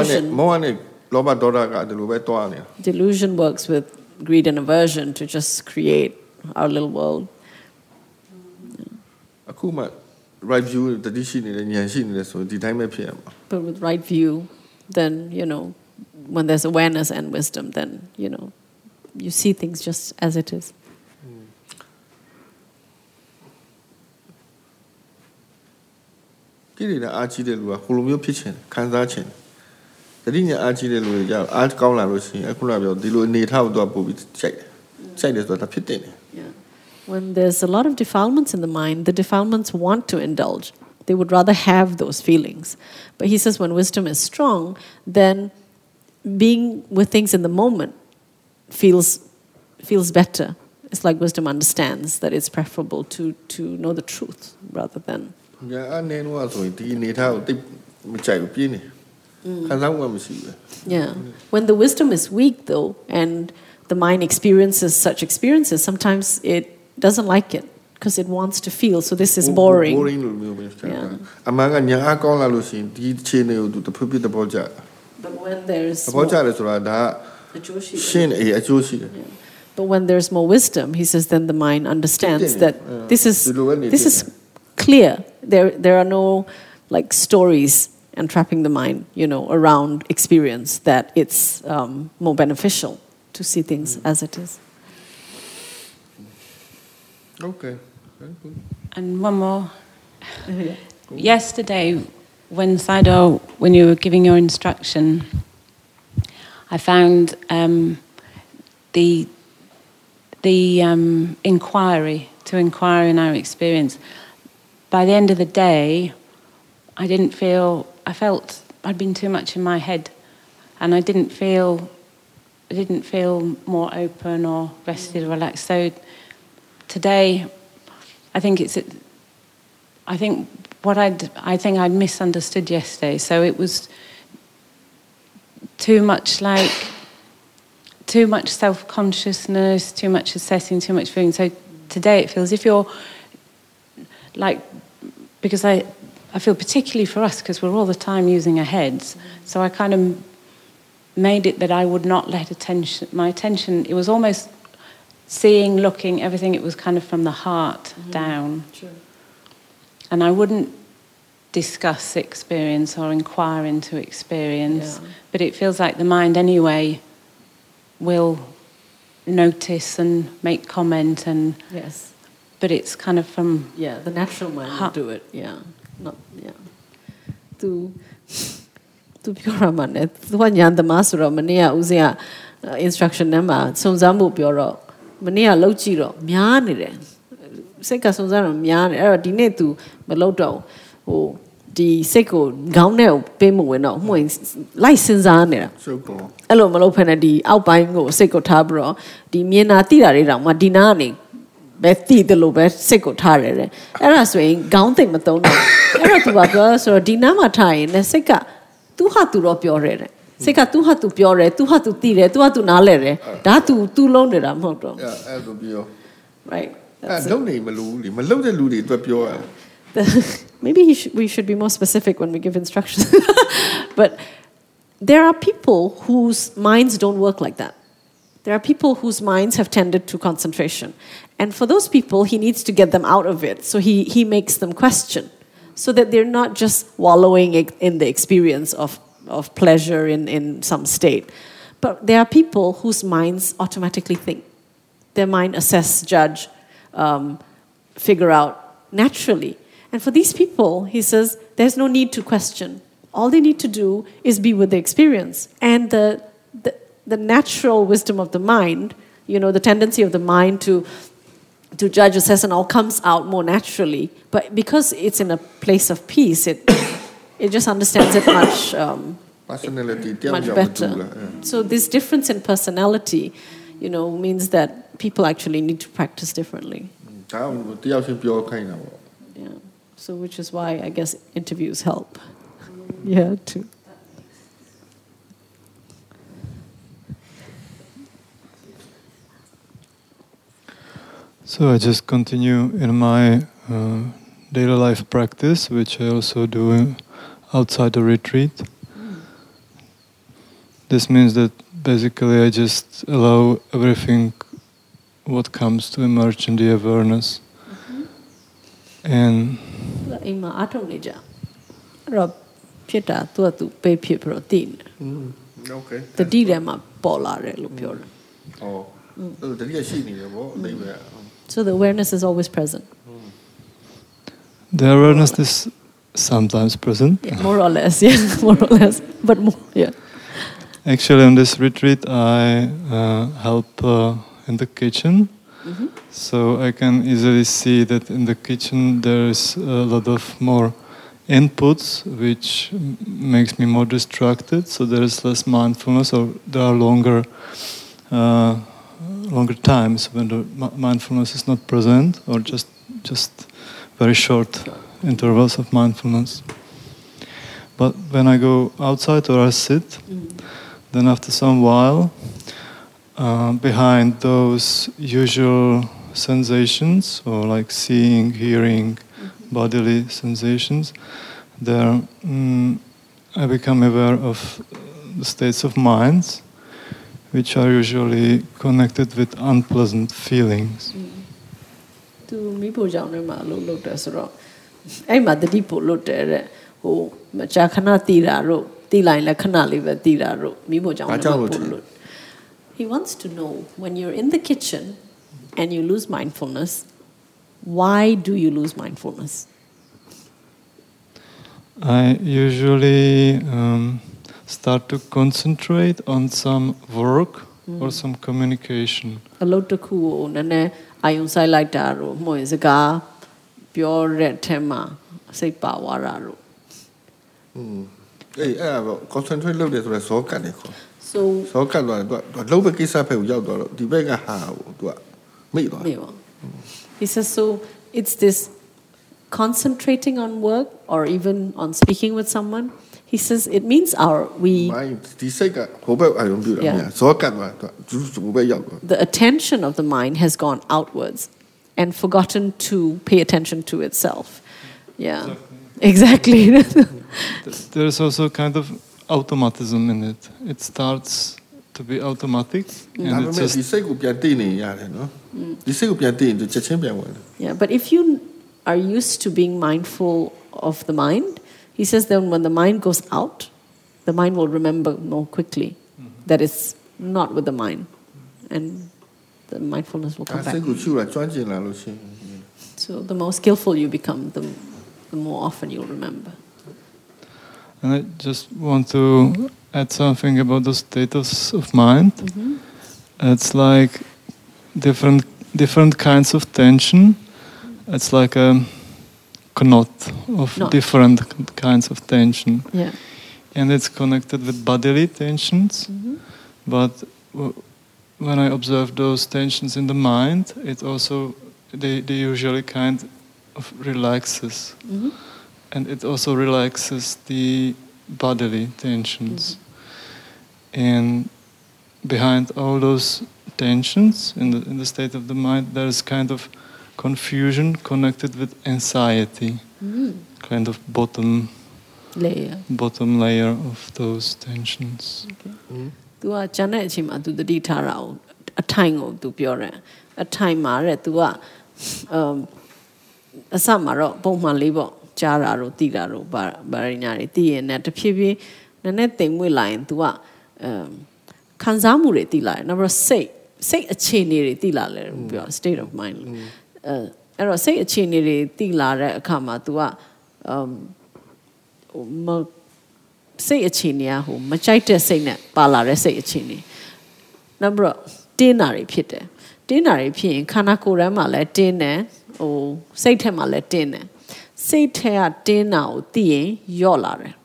delusion works with greed and aversion to just create our little world. Right view, but with right view, then, when there's awareness and wisdom, then, you see things just as it is. When there's a lot of defilements in the mind, the defilements want to indulge. They would rather have those feelings. But he says when wisdom is strong, then being with things in the moment feels better, it's like wisdom understands that it's preferable to know the truth rather than. Yeah, when the wisdom is weak, though, and the mind experiences such experiences, sometimes it doesn't like it because it wants to feel. So this is boring. Yeah. But when there's But when there's more wisdom, he says, then the mind understands that this is clear. There are no like stories entrapping the mind, around experience, that it's more beneficial to see things as it is. Okay. And one more. Yesterday, when you were giving your instruction, I found the inquiry, to inquire in our experience. By the end of the day, I felt I'd been too much in my head, and I didn't feel more open or rested or relaxed. So today, I think I'd misunderstood yesterday. So it was too much self-consciousness, too much assessing, too much feeling. So today it feels if you're like, because I feel particularly for us, because we're all the time using our heads, so I kind of made it that I would not let my attention, it was almost seeing, looking, everything, it was kind of from the heart down. Sure. And I wouldn't discuss experience or inquire into experience, but it feels like the mind anyway will notice and make comment, and but it's kind of from the natural mind will do it. Tuပြောရမှာ ਨੇ သူကညာသမားဆိုတော့မနေ့ကဦးစင်းက instruction နဲ့မှာစုံစမ်းမှုပြောတော့မနေ့ကလောက်ကြည့်တော့များနေတယ်စိတ်ကစုံစမ်းတော့များနေအဲ့တော့ဒီနေ့ तू မလောက်တော့ဟိုဒီစိတ်ကိုခေါင်းနဲ့ကိုပေးမဝင်တော့မှုလိုက်စဉ်းစားနေတာအဲ့လိုမလုပ်ဖ ೇನೆ ဒီအောက်ပိုင်းကိုစိတ်ကိုထားပြီးတော့ဒီမြင်တာသိတာတွေတောင်မှဒီနာကနေပဲသိတယ်လို့ပဲစိတ်ကိုထားရတယ်အဲ့ဒါဆိုရင်ခေါင်းသိမ့်မသုံးတော့အဲ့တော့ तू ကပြောဆိုတော့ဒီနားမှာထားရင်လည်းစိတ်ကသူဟာသူတော့ပြောတယ်စိတ်ကသူဟာသူပြောတယ်သူဟာသူသိတယ်သူဟာသူနားလဲတယ်ဒါ तू လုံးနေတာမဟုတ်တော့အဲ့လိုပြော right အဲ့လုံးနေမလို့လေမလုံးတဲ့လူတွေအတွက်ပြောရ maybe we should be more specific when we give instructions but there are people whose minds don't work like that. There are people whose minds have tended to concentration, and for those people he needs to get them out of it, so he makes them question so that they're not just wallowing in the experience of pleasure in some state. But there are people whose minds automatically think. Their mind assess, judge, figure out naturally. And for these people, he says, there's no need to question. All they need to do is be with the experience. And the natural wisdom of the mind, the tendency of the mind to judge, assess, and all comes out more naturally. But because it's in a place of peace, it just understands it much better. So this difference in personality, means that people actually need to practice differently. Yeah. So which is why I guess interviews help. Yeah, too. So I just continue in my daily life practice, which I also do outside the retreat. This means that basically I just allow everything what comes to emerge in the awareness. And okay. The dilemma polare lo pure. Oh. So the awareness is always present. The awareness is sometimes present. Yeah, more or less, more or less, but more, yeah. Actually, on this retreat, I help in the kitchen. Mm-hmm. So I can easily see that in the kitchen there is a lot of more inputs, which makes me more distracted. So there is less mindfulness, or there are longer times when the mindfulness is not present, or just very short intervals of mindfulness. But when I go outside or I sit, then after some while, behind those usual sensations, or like seeing, hearing, bodily sensations, there I become aware of the states of minds, which are usually connected with unpleasant feelings. He wants to know, when you're in the kitchen and you lose mindfulness, why do you lose mindfulness? I usually start to concentrate on some work or some communication. Concentrate လုပ်တယ်ဆိုတော့ဇောကတ်တယ်ခေါ် So ဇောကတ်သွားတယ်သူကလုံးပဲကိစ္စဖက်ကိုရောက်သွားတော့ဒီဘက်ကဟာကိုသူကမိသွားတယ် He says, so it's this concentrating on work or even on speaking with someone. He says it means ဒီစိတ်ကဟိုဘက်အာရုံပြုတာများဇောကတ်သွားသူဟိုဘက်ရောက်သွား The attention of the mind has gone outwards and forgotten to pay attention to itself. Yeah. Exactly. There's also kind of automatism in it. It starts to be automatic. And it's just... Yeah, but if you are used to being mindful of the mind, he says then when the mind goes out, the mind will remember more quickly that it's not with the mind. And the mindfulness will come back. So the more skillful you become, the more often you'll remember. And I just want to add something about the status of mind. It's like different kinds of tension. It's like a knot of different kinds of tension. Yeah. And it's connected with bodily tensions. But when I observe those tensions in the mind, it also, they usually kind of relaxes. And it also relaxes the bodily tensions. And behind all those tensions in the state of the mind, there's kind of confusion connected with anxiety, kind of bottom layer of those tensions. Tu a chane chi ma tu tati tha ra o a time ko tu pyo ra a time ma re tu a a sa ma ro pong man le po ja ra ro ti ra ro ba ri nya ri ti yin ne ta phyi phyi ne ting mwe la yin tu a khan sa mu ri ti la na ro sei ache ne ri ti la le pyo state of mindအဲ့တော့စိတ်အခြေအနေတွေတည်လာတဲ့အခါမှာ तू ကစိတ်အခြေအနေကဟိုမကြိုက်တဲ့စိတ်နဲ့ပါလာတဲ့စိတ်အခြေအနေနောက်ပြီးတော့တင်းတာတွေဖြစ်တယ်တင်းတာတွေဖြစ်ရင်ခန္ဓာကိုယ်ထဲမှာလည်းတင်းတယ်ဟိုစိတ်ထဲမှာလည်းတင်းတယ်စိတ်ထဲကတင်းတာကိုသိရင်ယော့လာတယ်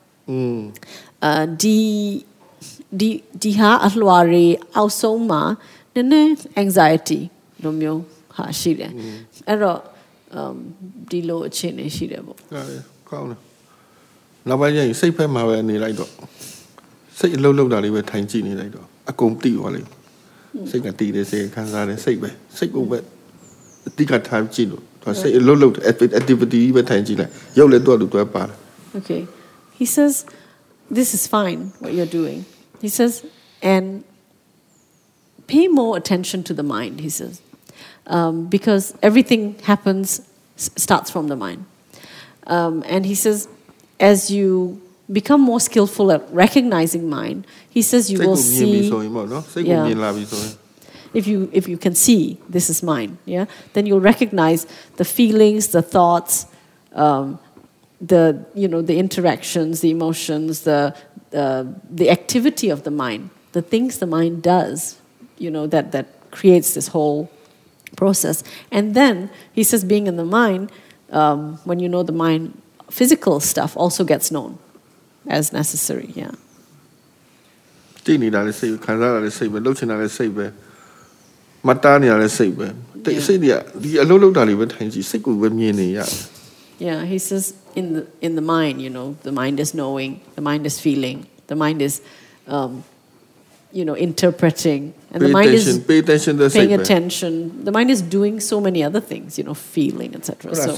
ဒီဟာအလွှာတွေအောက်ဆုံးမှာနည်းနည်း anxiety လိုမျိုးဟာရှိတယ်အဲ့တော့ဒီလိုအခြေအနေရှိတယ်ပေါ့ကောင်းတယ်နောက်ပိုင်းကျရင်စိတ်ဖက်မှာပဲနေလိုက်တော့စိတ်အလုံးလုံးတာလေးပဲထိုင်ကြည့်နေလိုက်တော့အကုန်တိသွားလိမ့်စိတ်ကတည်တယ်စိတ်ခံစားတယ်စိတ်ပဲစိတ်ကိုပဲအတိကထားကြည့်လို့သူစိတ်အလုံးလုံး activity ပဲထိုင်ကြည့်လိုက်ရုပ်လည်းတော့သူပဲပါတယ် Okay he says this is fine what you're doing he says and pay more attention to the mind he says because everything starts from the mind. And he says, as you become more skillful at recognizing mind, he says you will see. If you can see this is mine, yeah, then you'll recognize the feelings, the thoughts, the interactions, the emotions, the activity of the mind, the things the mind does, that creates this whole process. And then he says being in the mind, when you know the mind, physical stuff also gets known as necessary. Yeah. Mata ni ala say be. Say dia di alolo da li be thain ji sik ko be myin ni ya. Yeah, he says in the mind, the mind is knowing, the mind is feeling, the mind is interpreting, and the mind is paying attention. The mind is doing so many other things, feeling, etc. So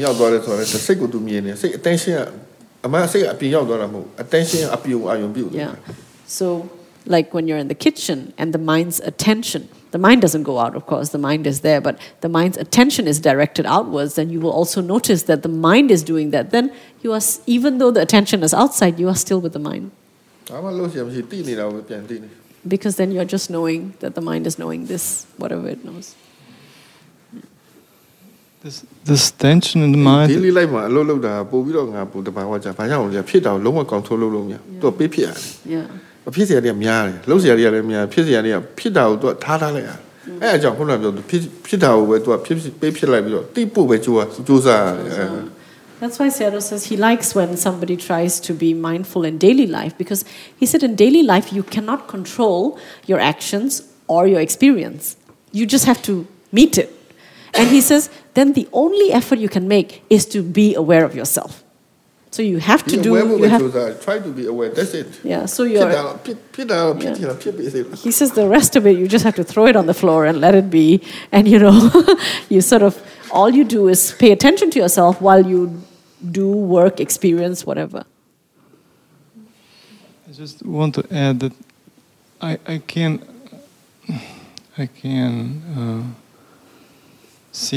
yeah. So like when you're in the kitchen and the mind's attention, the mind doesn't go out, of course, the mind is there, but the mind's attention is directed outwards, then you will also notice that the mind is doing that. Then you are, even though the attention is outside, you are still with the mind. Because then you're just knowing that the mind is knowing this, whatever it knows. This tension in the mind. Yeah. ဖြစ်เสียတွေများတယ်လုံးเสียတွေလည်းများဖြစ်เสียတွေကဖြစ်တာကိုသူကထားထားလိုက်အဲ့အကြောင်းခုနကပြောဖြစ်တာကိုပဲသူကဖြစ်လိုက်ပြီးတော့တိပို့ပဲကြိုးစားရတယ် That's why Sayadaw says he likes when somebody tries to be mindful in daily life, because he said in daily life you cannot control your actions or your experience. You just have to meet it. And he says then the only effort you can make is to be aware of yourself. So you have to try to be aware. That's it. Yeah. So he says the rest of it you just have to throw it on the floor and let it be. And you sort of all you do is pay attention to yourself while you do work, experience, whatever. I just want to add that I can see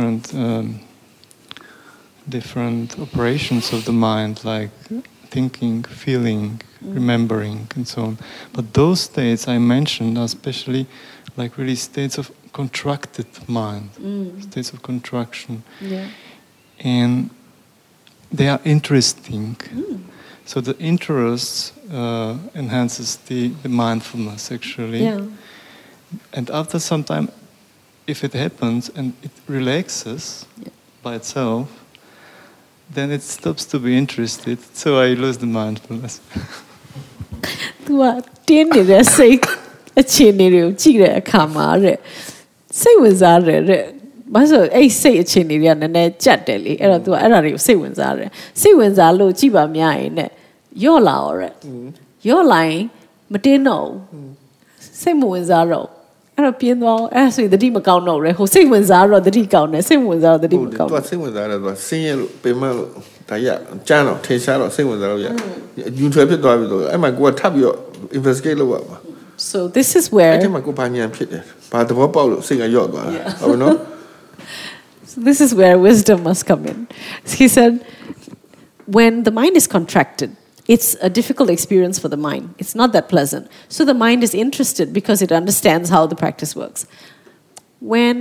different operations of the mind, like thinking, feeling, remembering, and so on. But those states I mentioned are especially like really states of contracted mind, states of contraction. Yeah. And they are interesting. So the interest enhances the mindfulness, actually. Yeah. And after some time, if it happens and it relaxes by itself, then it stops to be interested, so I lose the mindfulness. သူကတင်းနေတဲ့စိတ်အခြေအနေတွေကိုကြည့်တဲ့အခါမှာတဲ့စိတ်ဝင်စားတယ်တဲ့ဘာလို့အဲ့စိတ်အခြေအနေတွေကနည်းနည်းကြက်တယ်လေအဲ့တော့သူကအဲ့ဒါတွေကိုစိတ်ဝင်စားတယ်စိတ်ဝင်စားလို့ကြည့်ပါများရင်တဲ့ယော့လာရောတဲ့ယော့လာရင်မတင်းတော့စိတ်မဝင်စားတော့အဲ့တော့ပြင်းသွားအဲ့ဆိုရင်တတိမကောင်းတော့ရဟိုစိတ်ဝင်စားတော့တတိကောင်းတယ်စိတ်ဝင်စားတော့တတိမကောင်းဘူးသူစိတ်ဝင်စားတယ်သူဆင်းရဲလို့ပင်မလို့ဒါရကျန်းတော့ထင်ရှားတော့စိတ်ဝင်စားလို့ရယူထွေဖြစ်သွားပြီဆိုအဲ့မှာကိုကထပ်ပြီးတော့ investigate လုပ်ရမှာ So this is where အဲ့ဒီမှာကိုဘာဉာဏ်ဖြစ်တယ်ဘာသဘောပေါက်လို့စိတ်ကယော့သွားတာဟုတ်နော် So this is where wisdom must come in. He said when the mind is contracted, it's a difficult experience for the mind. It's not that pleasant. So the mind is interested because it understands how the practice works. When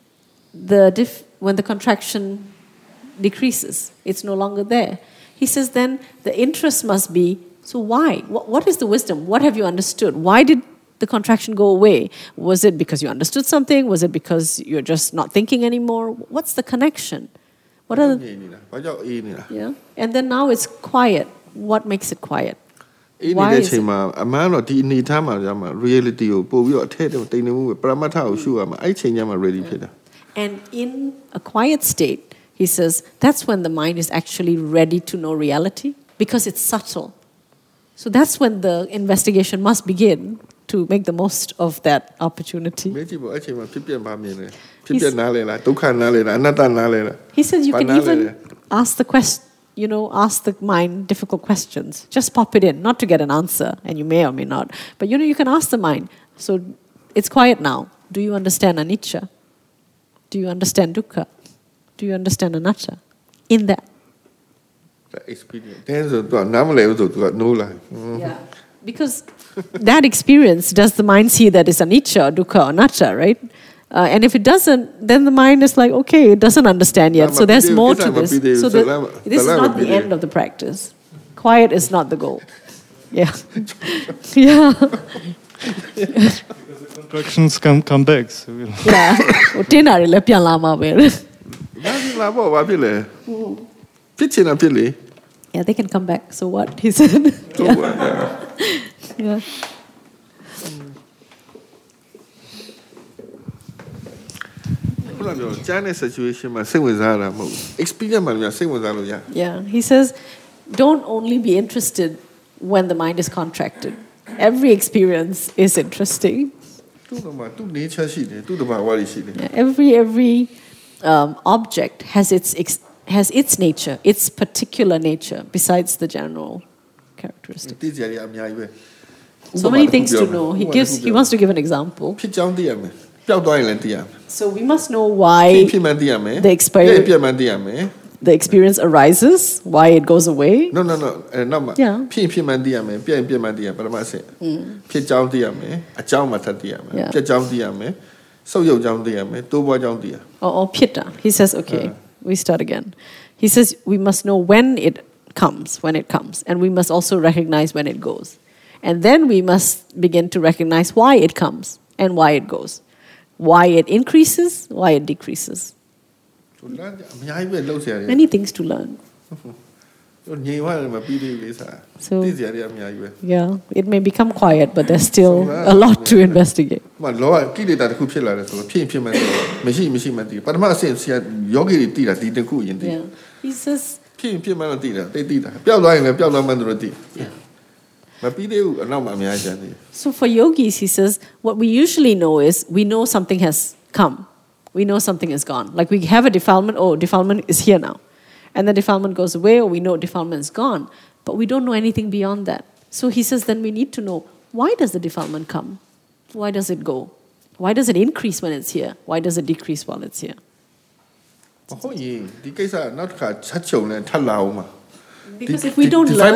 the contraction decreases, it's no longer there. He says then the interest must be, so why? What is the wisdom? What have you understood? Why did the contraction go away? Was it because you understood something? Was it because you're just not thinking anymore? What's the connection? What are yeah? And then now it's quiet. What makes it quiet? Why is it? And in a quiet state, he says, that's when the mind is actually ready to know reality because it's subtle. So that's when the investigation must begin to make the most of that opportunity. He says you can even ask the question. Ask the mind difficult questions. Just pop it in, not to get an answer, and you may or may not. But you can ask the mind. So it's quiet now. Do you understand anicca? Do you understand dukkha? Do you understand anatta? In that. Yeah. Because that experience, does the mind see that it's anicca or dukkha or anatta, right? And if it doesn't, then the mind is like, okay, it doesn't understand yet. So there's more to this. So this is not the end of the practice. Quiet is not the goal. Yeah. Yeah. Because the contractions come back. So yeah. Yeah, they can come back. So what? He said. Yeah. Yeah. situation မှာစိတ်ဝင်စားတာမဟုတ် experience မှာလည်းစိတ်ဝင်စားလို့ရ Yeah, he says, don't only be interested when the mind is contracted. Every experience is interesting. သူ့မှာသူ့ nature ရှိတယ်သူ့တဘာဝတွေရှိတယ် Every object has its nature, its particular nature, besides the general characteristic. သိကြရအများကြီးပဲ So many things to know. He wants to give an example. ဖြစ်ကြောင်းသိရမယ်ပျောက်သွားရင်လည်းသိရမယ် So we must know why the experience arises, why it goes away. No နောက်မှာဖြစ်မှန်သိရမယ်ပြည့်မှန်သိရပထမအဆင့်ဖြစ်ကြောင်းသိရမယ်အကြောင်းမှထပ်သိရမယ်ပြည့်ကြောင်းသိရမယ်ဆုပ်ယုပ်ကြောင်းသိရမယ်တိုးပွားကြောင်းသိရ Or pitta. He says, okay, we start again. He says we must know when it comes, and we must also recognize when it goes. And then we must begin to recognize why it comes and why it goes. Why it increases, why it decreases. Many things to learn. So, yeah, it may become quiet, but there's still a lot to investigate. Yeah. He says, so for yogis, he says, what we usually know is we know something has come. We know something is gone. Like we have a defilement, defilement is here now. And the defilement goes away, or we know defilement is gone. But we don't know anything beyond that. So he says then we need to know, why does the defilement come? Why does it go? Why does it increase when it's here? Why does it decrease while it's here? Because if we don't learn...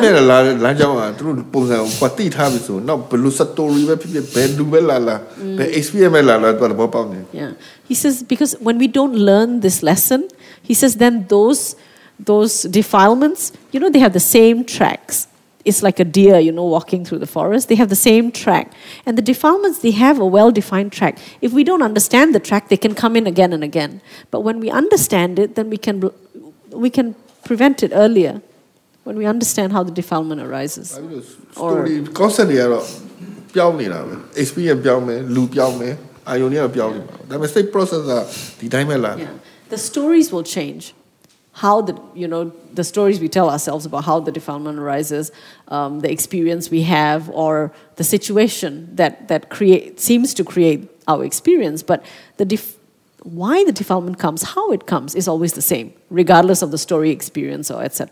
Yeah. He says, because when we don't learn this lesson, he says then those defilements, they have the same tracks. It's like a deer, walking through the forest. They have the same track. And the defilements, they have a well-defined track. If we don't understand the track, they can come in again and again. But when we understand it, then we can prevent it earlier. When we understand how the defilement arises. Story constantly experience ပြောင်းမယ်လူပြောင်းမယ်အာယုန်တွေကပြောင်းနေပါဒါပေမဲ့ state process ကဒီတိုင်းပဲလာ The stories will change. How the stories we tell ourselves about how the defilement arises, the experience we have, or the situation that seems to create our experience, but why the defilement comes, how it comes, is always the same, regardless of the story, experience, or etc.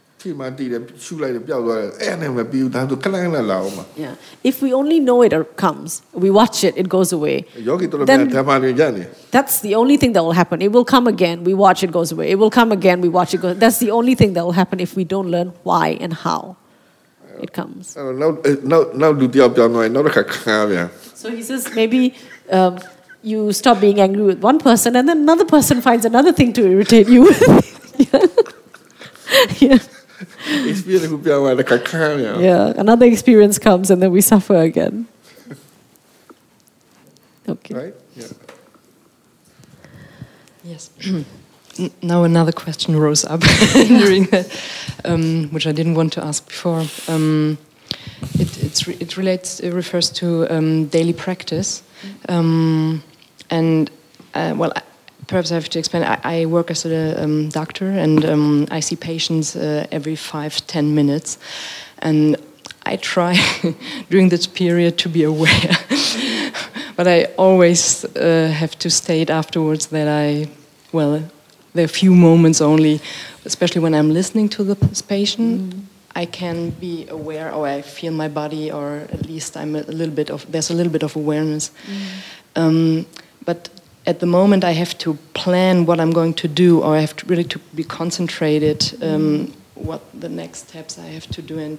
Yeah. If we only know it comes, we watch it, it goes away. Then that's the only thing that will happen. It will come again, we watch it goes away. It will come again, we watch it go. That's the only thing that will happen if we don't learn why and how it comes. So he says maybe you stop being angry with one person, and then another person finds another thing to irritate you with. Yeah. Yeah, another experience comes and then we suffer again. Okay. Right? Yeah. Yes. Now another question rose up during that, which I didn't want to ask before. It refers to daily practice, and perhaps I have to explain. I work as a doctor, and I see patients every 5-10 minutes, and I try during this period to be aware, but I always have to state afterwards that there are few moments only, especially when I'm listening to the patient. I can be aware, or I feel my body, or at least there's a little bit of awareness, but at the moment I have to plan what I'm going to do, or I have to really to be concentrated, what the next steps I have to do, and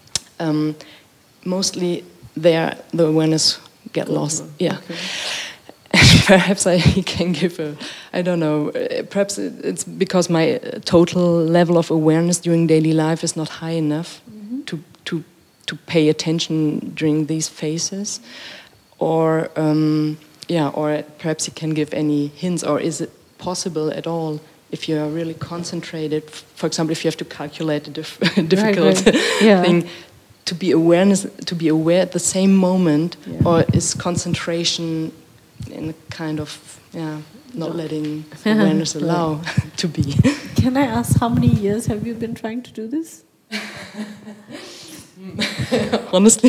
mostly there the awareness get lost. Yeah. Okay. Perhaps I can give I don't know, perhaps it's because my total level of awareness during daily life is not high enough to pay attention during these phases, or or perhaps you can give any hints, or is it possible at all if you are really concentrated, for example, if you have to calculate a difficult thing, to be aware at the same moment, or is concentration in a kind of not letting awareness allow to be. Can I ask how many years have you been trying to do this? Honestly,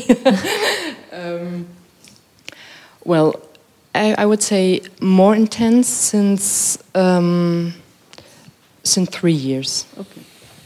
well, I would say more intense since 3 years. Okay.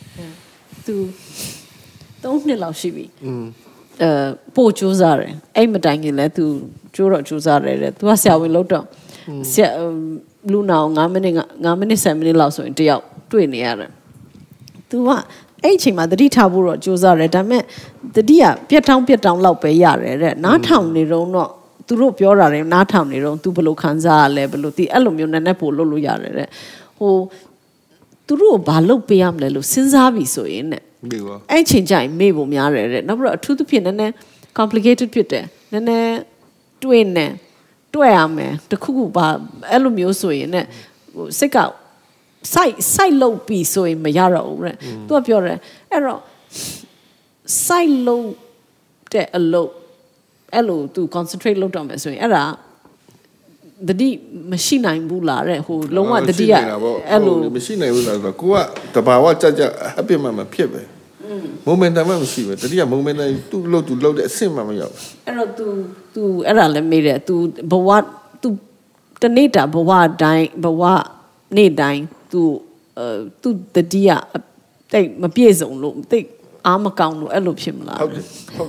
Tu 3 နှစ်လောက်ရှိပြီပို့ကြိုးစားတယ်အဲ့မတိုင်ခင်လဲ तू ကြိုးတော့ကြိုးစားတယ်တဲ့ तू ကဆရာဝန်လို့တော့ဆရာလူနာ9မိနစ်10မိနစ်လောက်ဆိုရင်တယောက်တွေ့နေရတယ် तू ကအဲ့အချိန်မှာတတိထားဖို့တော့ကြိုးစားတယ်ဒါပေမဲ့တတိကပြတ်တောင်းလောက်ပဲရတယ်တဲ့နားထောင်နေတော့သူတို့ပြောတာတွေနားထောင်နေတော့ तू ဘယ်လိုခံစားရလဲဘယ်လိုဒီအဲ့လိုမျိုးနည်းနည်းပို့လို့ရတယ်တဲ့ဟိုသူတို့ဘာလုပ်ပေးရမလဲလို့စဉ်းစားပြီးဆိုရင်တဲ့အဲ့ချိန်ကျရင်မေ့ဖို့များတယ်တဲ့နောက်ပြီးတော့အထူးသဖြင့်နည်းနည်း complicated ဖြစ်တယ်နည်းနည်းတွေ့ရမယ်တခုခုဘာအဲ့လိုမျိုးဆိုရင်ねဟိုစိတ်ကစိုက်လုပ်ပြီးဆိုရင်မရတော့ဘူးတဲ့သူကပြောတယ်အဲ့တော့စိုက်လုပ်တဲ့အလုပ်အဲ့လိုသူ concentrate လုပ်တော့မယ်ဆိုရင်အဲ့ဒါတတိမရှိနိုင်ဘူးလားတဲ့ဟိုလုံးဝတတိကအဲ့လိုမရှိနိုင်ဘူးလားဆိုတော့ကိုကတဘာဝကြအပြစ်မှမဖြစ်ပဲ momentum မရှိပဲတတိယ momentum သူ့လို့တဲ့အဆင့်မှမရောက်အဲ့တော့ तू အဲ့ဒါလည်းမေးတယ် तू ဘဝ तू တနေ့တာဘဝနေ့တိုင်း तू တတိယတိတ်မပြည့်စုံလို့တိတ်အားမကောင်းလို့အဲ့လိုဖြစ်မလားဟုတ်တယ်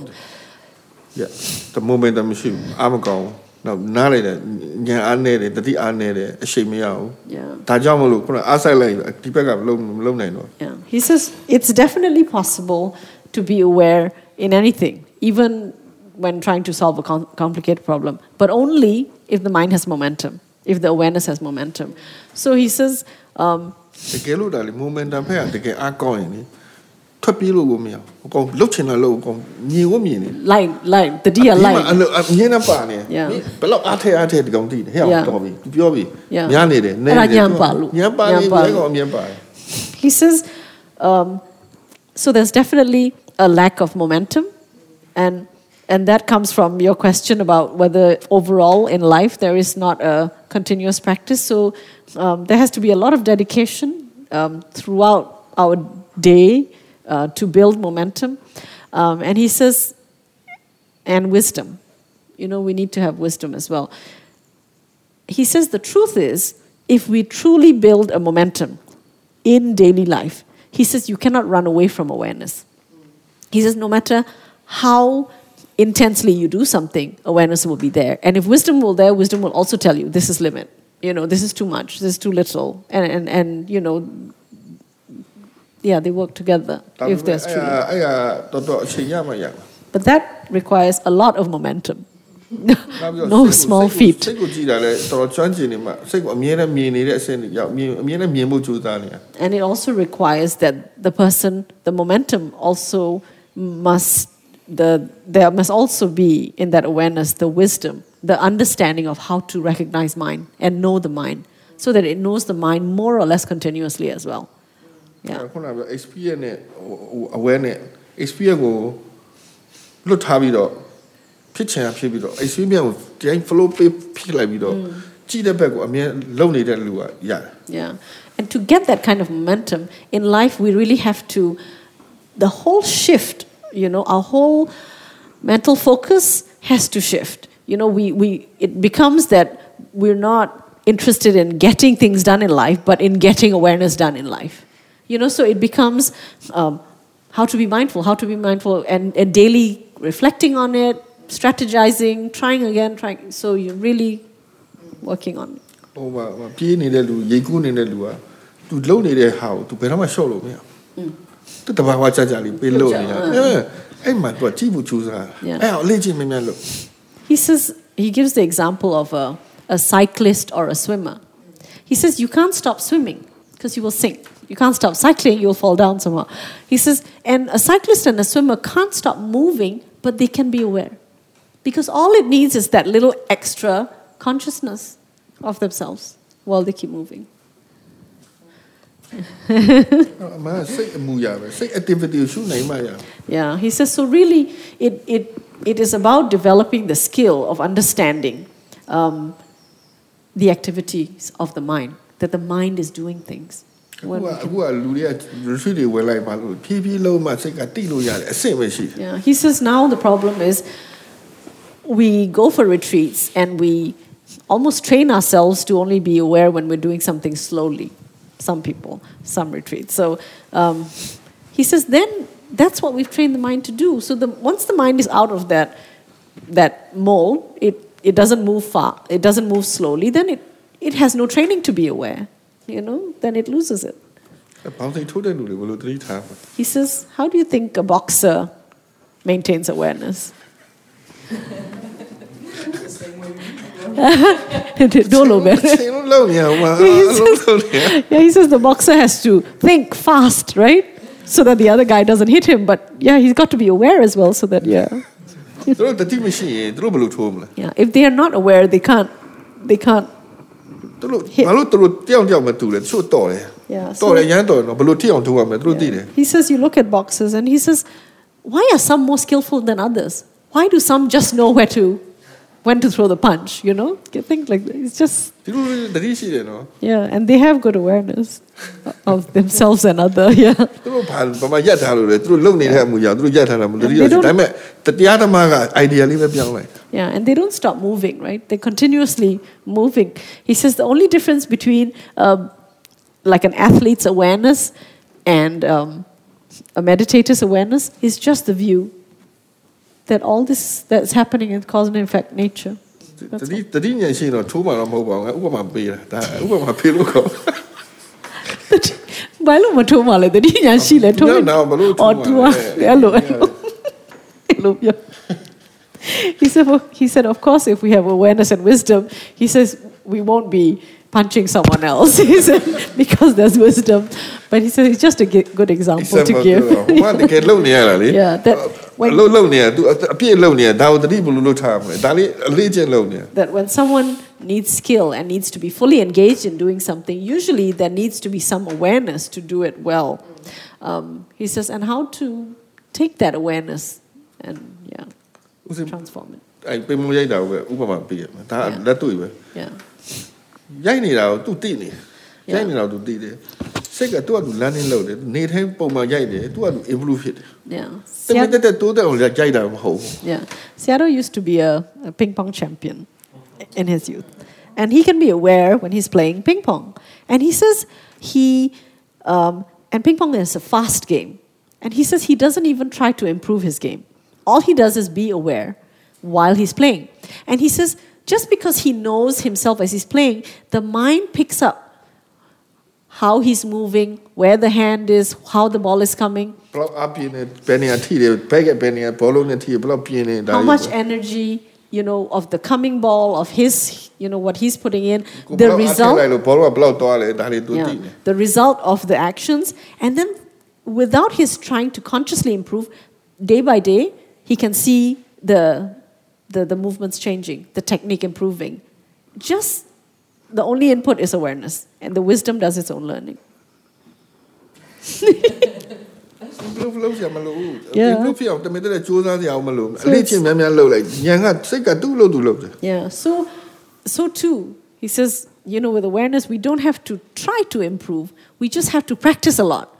yeah the momentum မရှိဘူးအားမကောင်းနောက်နားလိုက်တယ်ဉာဏ်အားနေတယ်တတိအားနေတယ်အရှိန်မရဘူးဒါကြောင့်မလို့ခုနအားဆိုင်လိုက်ဒီဘက်ကမလုံးနိုင်တော့ yeah he says it's definitely possible to be aware in anything even when trying to solve a complicated problem but only if the mind has momentum if the awareness has momentum so he says တကယ်လို့ဒါလေ momentum ဖက်ကတကယ်အားကောင်းရင်လေထွက်ပြေးလို့ကိုမရဘူးအကောင်လှုပ်ချင်တာလှုပ်အကောင်မြင်မြင်နေလိုက်တတိယလိုက်မြင်နေပါနေဘယ်လောက်အားထဲဒီကောင်တည်တယ်ဟဲ့အောင်တော်ပြီသူပြောပြီများနေတယ်နေညံပါလို့ညံပါနေဘယ်ကောင်အမြင်ပါ he says so there's definitely a lack of momentum and that comes from your question about whether overall in life there is not a continuous practice so there has to be a lot of dedication throughout our day to build momentum. And he says, and wisdom. You know, we need to have wisdom as well. He says the truth is, if we truly build a momentum in daily life, he says you cannot run away from awareness. He says no matter how intensely you do something, awareness will be there. And if wisdom will also tell you, this is limit. You know, this is too much, this is too little. And you know, yeah, they work together if there's truly. But that requires a lot of momentum. No small feat. And it also requires that the momentum also there must also be in that awareness the wisdom, the understanding of how to recognize mind and know the mind, so that it knows the mind more or less continuously as well. Yeah. Experience နဲ့ awareness experience ကိုလွတ်ထားပြီးတော့ဖြစ်ချင်တာဖြစ်ပြီးတော့ experience ကိုတိုင်း flow ဖြစ်လိုက်ပြီးတော့ကြည့်တဲ့ဘက်ကိုအမြဲလုံနေတဲ့လူကရတယ် Yeah. And to get that kind of momentum in life we really have to the whole shift, you know, our whole mental focus has to shift. You know, it becomes that we're not interested in getting things done in life but in getting awareness done in life. You know, so it becomes how to be mindful and daily reflecting on it, strategizing, trying again, so you're really working on it. ဟိုမှာပြေးနေတဲ့လူရိတ်ကူးနေတဲ့လူကသူလုံနေတဲ့ဟာကိုသူဘယ်တော့မှရှော့လို့မရဘူးသူတဘာဝကြလေးပေးလို့နေတာအဲ့မှာသူကြည့်ဖို့ကြိုးစားအဲ့အလေးချင်းမများလို့ He says he gives the example of a cyclist or a swimmer. He says you can't stop swimming because you will sink. You can't stop cycling, you'll fall down somehow. He says, and a cyclist and a swimmer can't stop moving, but they can be aware. Because all it needs is that little extra consciousness of themselves while they keep moving. Yeah, he says, so really, it is about developing the skill of understanding the activities of the mind, that the mind is doing things. Yeah, he says now the problem is we go for retreats and we almost train ourselves to only be aware when we're doing something slowly. Some people, some retreats. So he says then that's what we've trained the mind to do. So once the mind is out of that mold, it doesn't move far, it doesn't move slowly, then it has no training to be aware. Then it loses it. He says, how do you think a boxer maintains awareness? He says the boxer has to think fast, right? So that the other guy doesn't hit him. But he's got to be aware as well so that, if they are not aware, they can't hit. He says you look at boxers and he says, why are some more skillful than others? Why do some just know when to throw the punch, You think like that. It's just... and they have good awareness of themselves and other, And they don't stop moving, right? They're continuously moving. He says the only difference between like an athlete's awareness and a meditator's awareness is just the view. That all this that's happening is cause and effect nature. He said, of course, if we have awareness and wisdom, he says we won't be punching someone else. He said, because there's wisdom. But he said it's just a good example to give. That when someone needs skill and needs to be fully engaged in doing something, usually there needs to be some awareness to do it well. He says, and how to take that awareness and transform it. Seattle used to be a ping pong champion in his youth. And he can be aware when he's playing ping pong. And he says and ping pong is a fast game. And he says he doesn't even try to improve his game. All he does is be aware while he's playing. And he says, just because he knows himself as he's playing, the mind picks up how he's moving, where the hand is, how the ball is coming. How much energy, of the coming ball, of his, what he's putting in, the result of the actions. And then without his trying to consciously improve, day by day, he can see the movements changing, the technique improving. Just the only input is awareness, and the wisdom does its own learning. So too, he says, with awareness, we don't have to try to improve. We just have to practice a lot.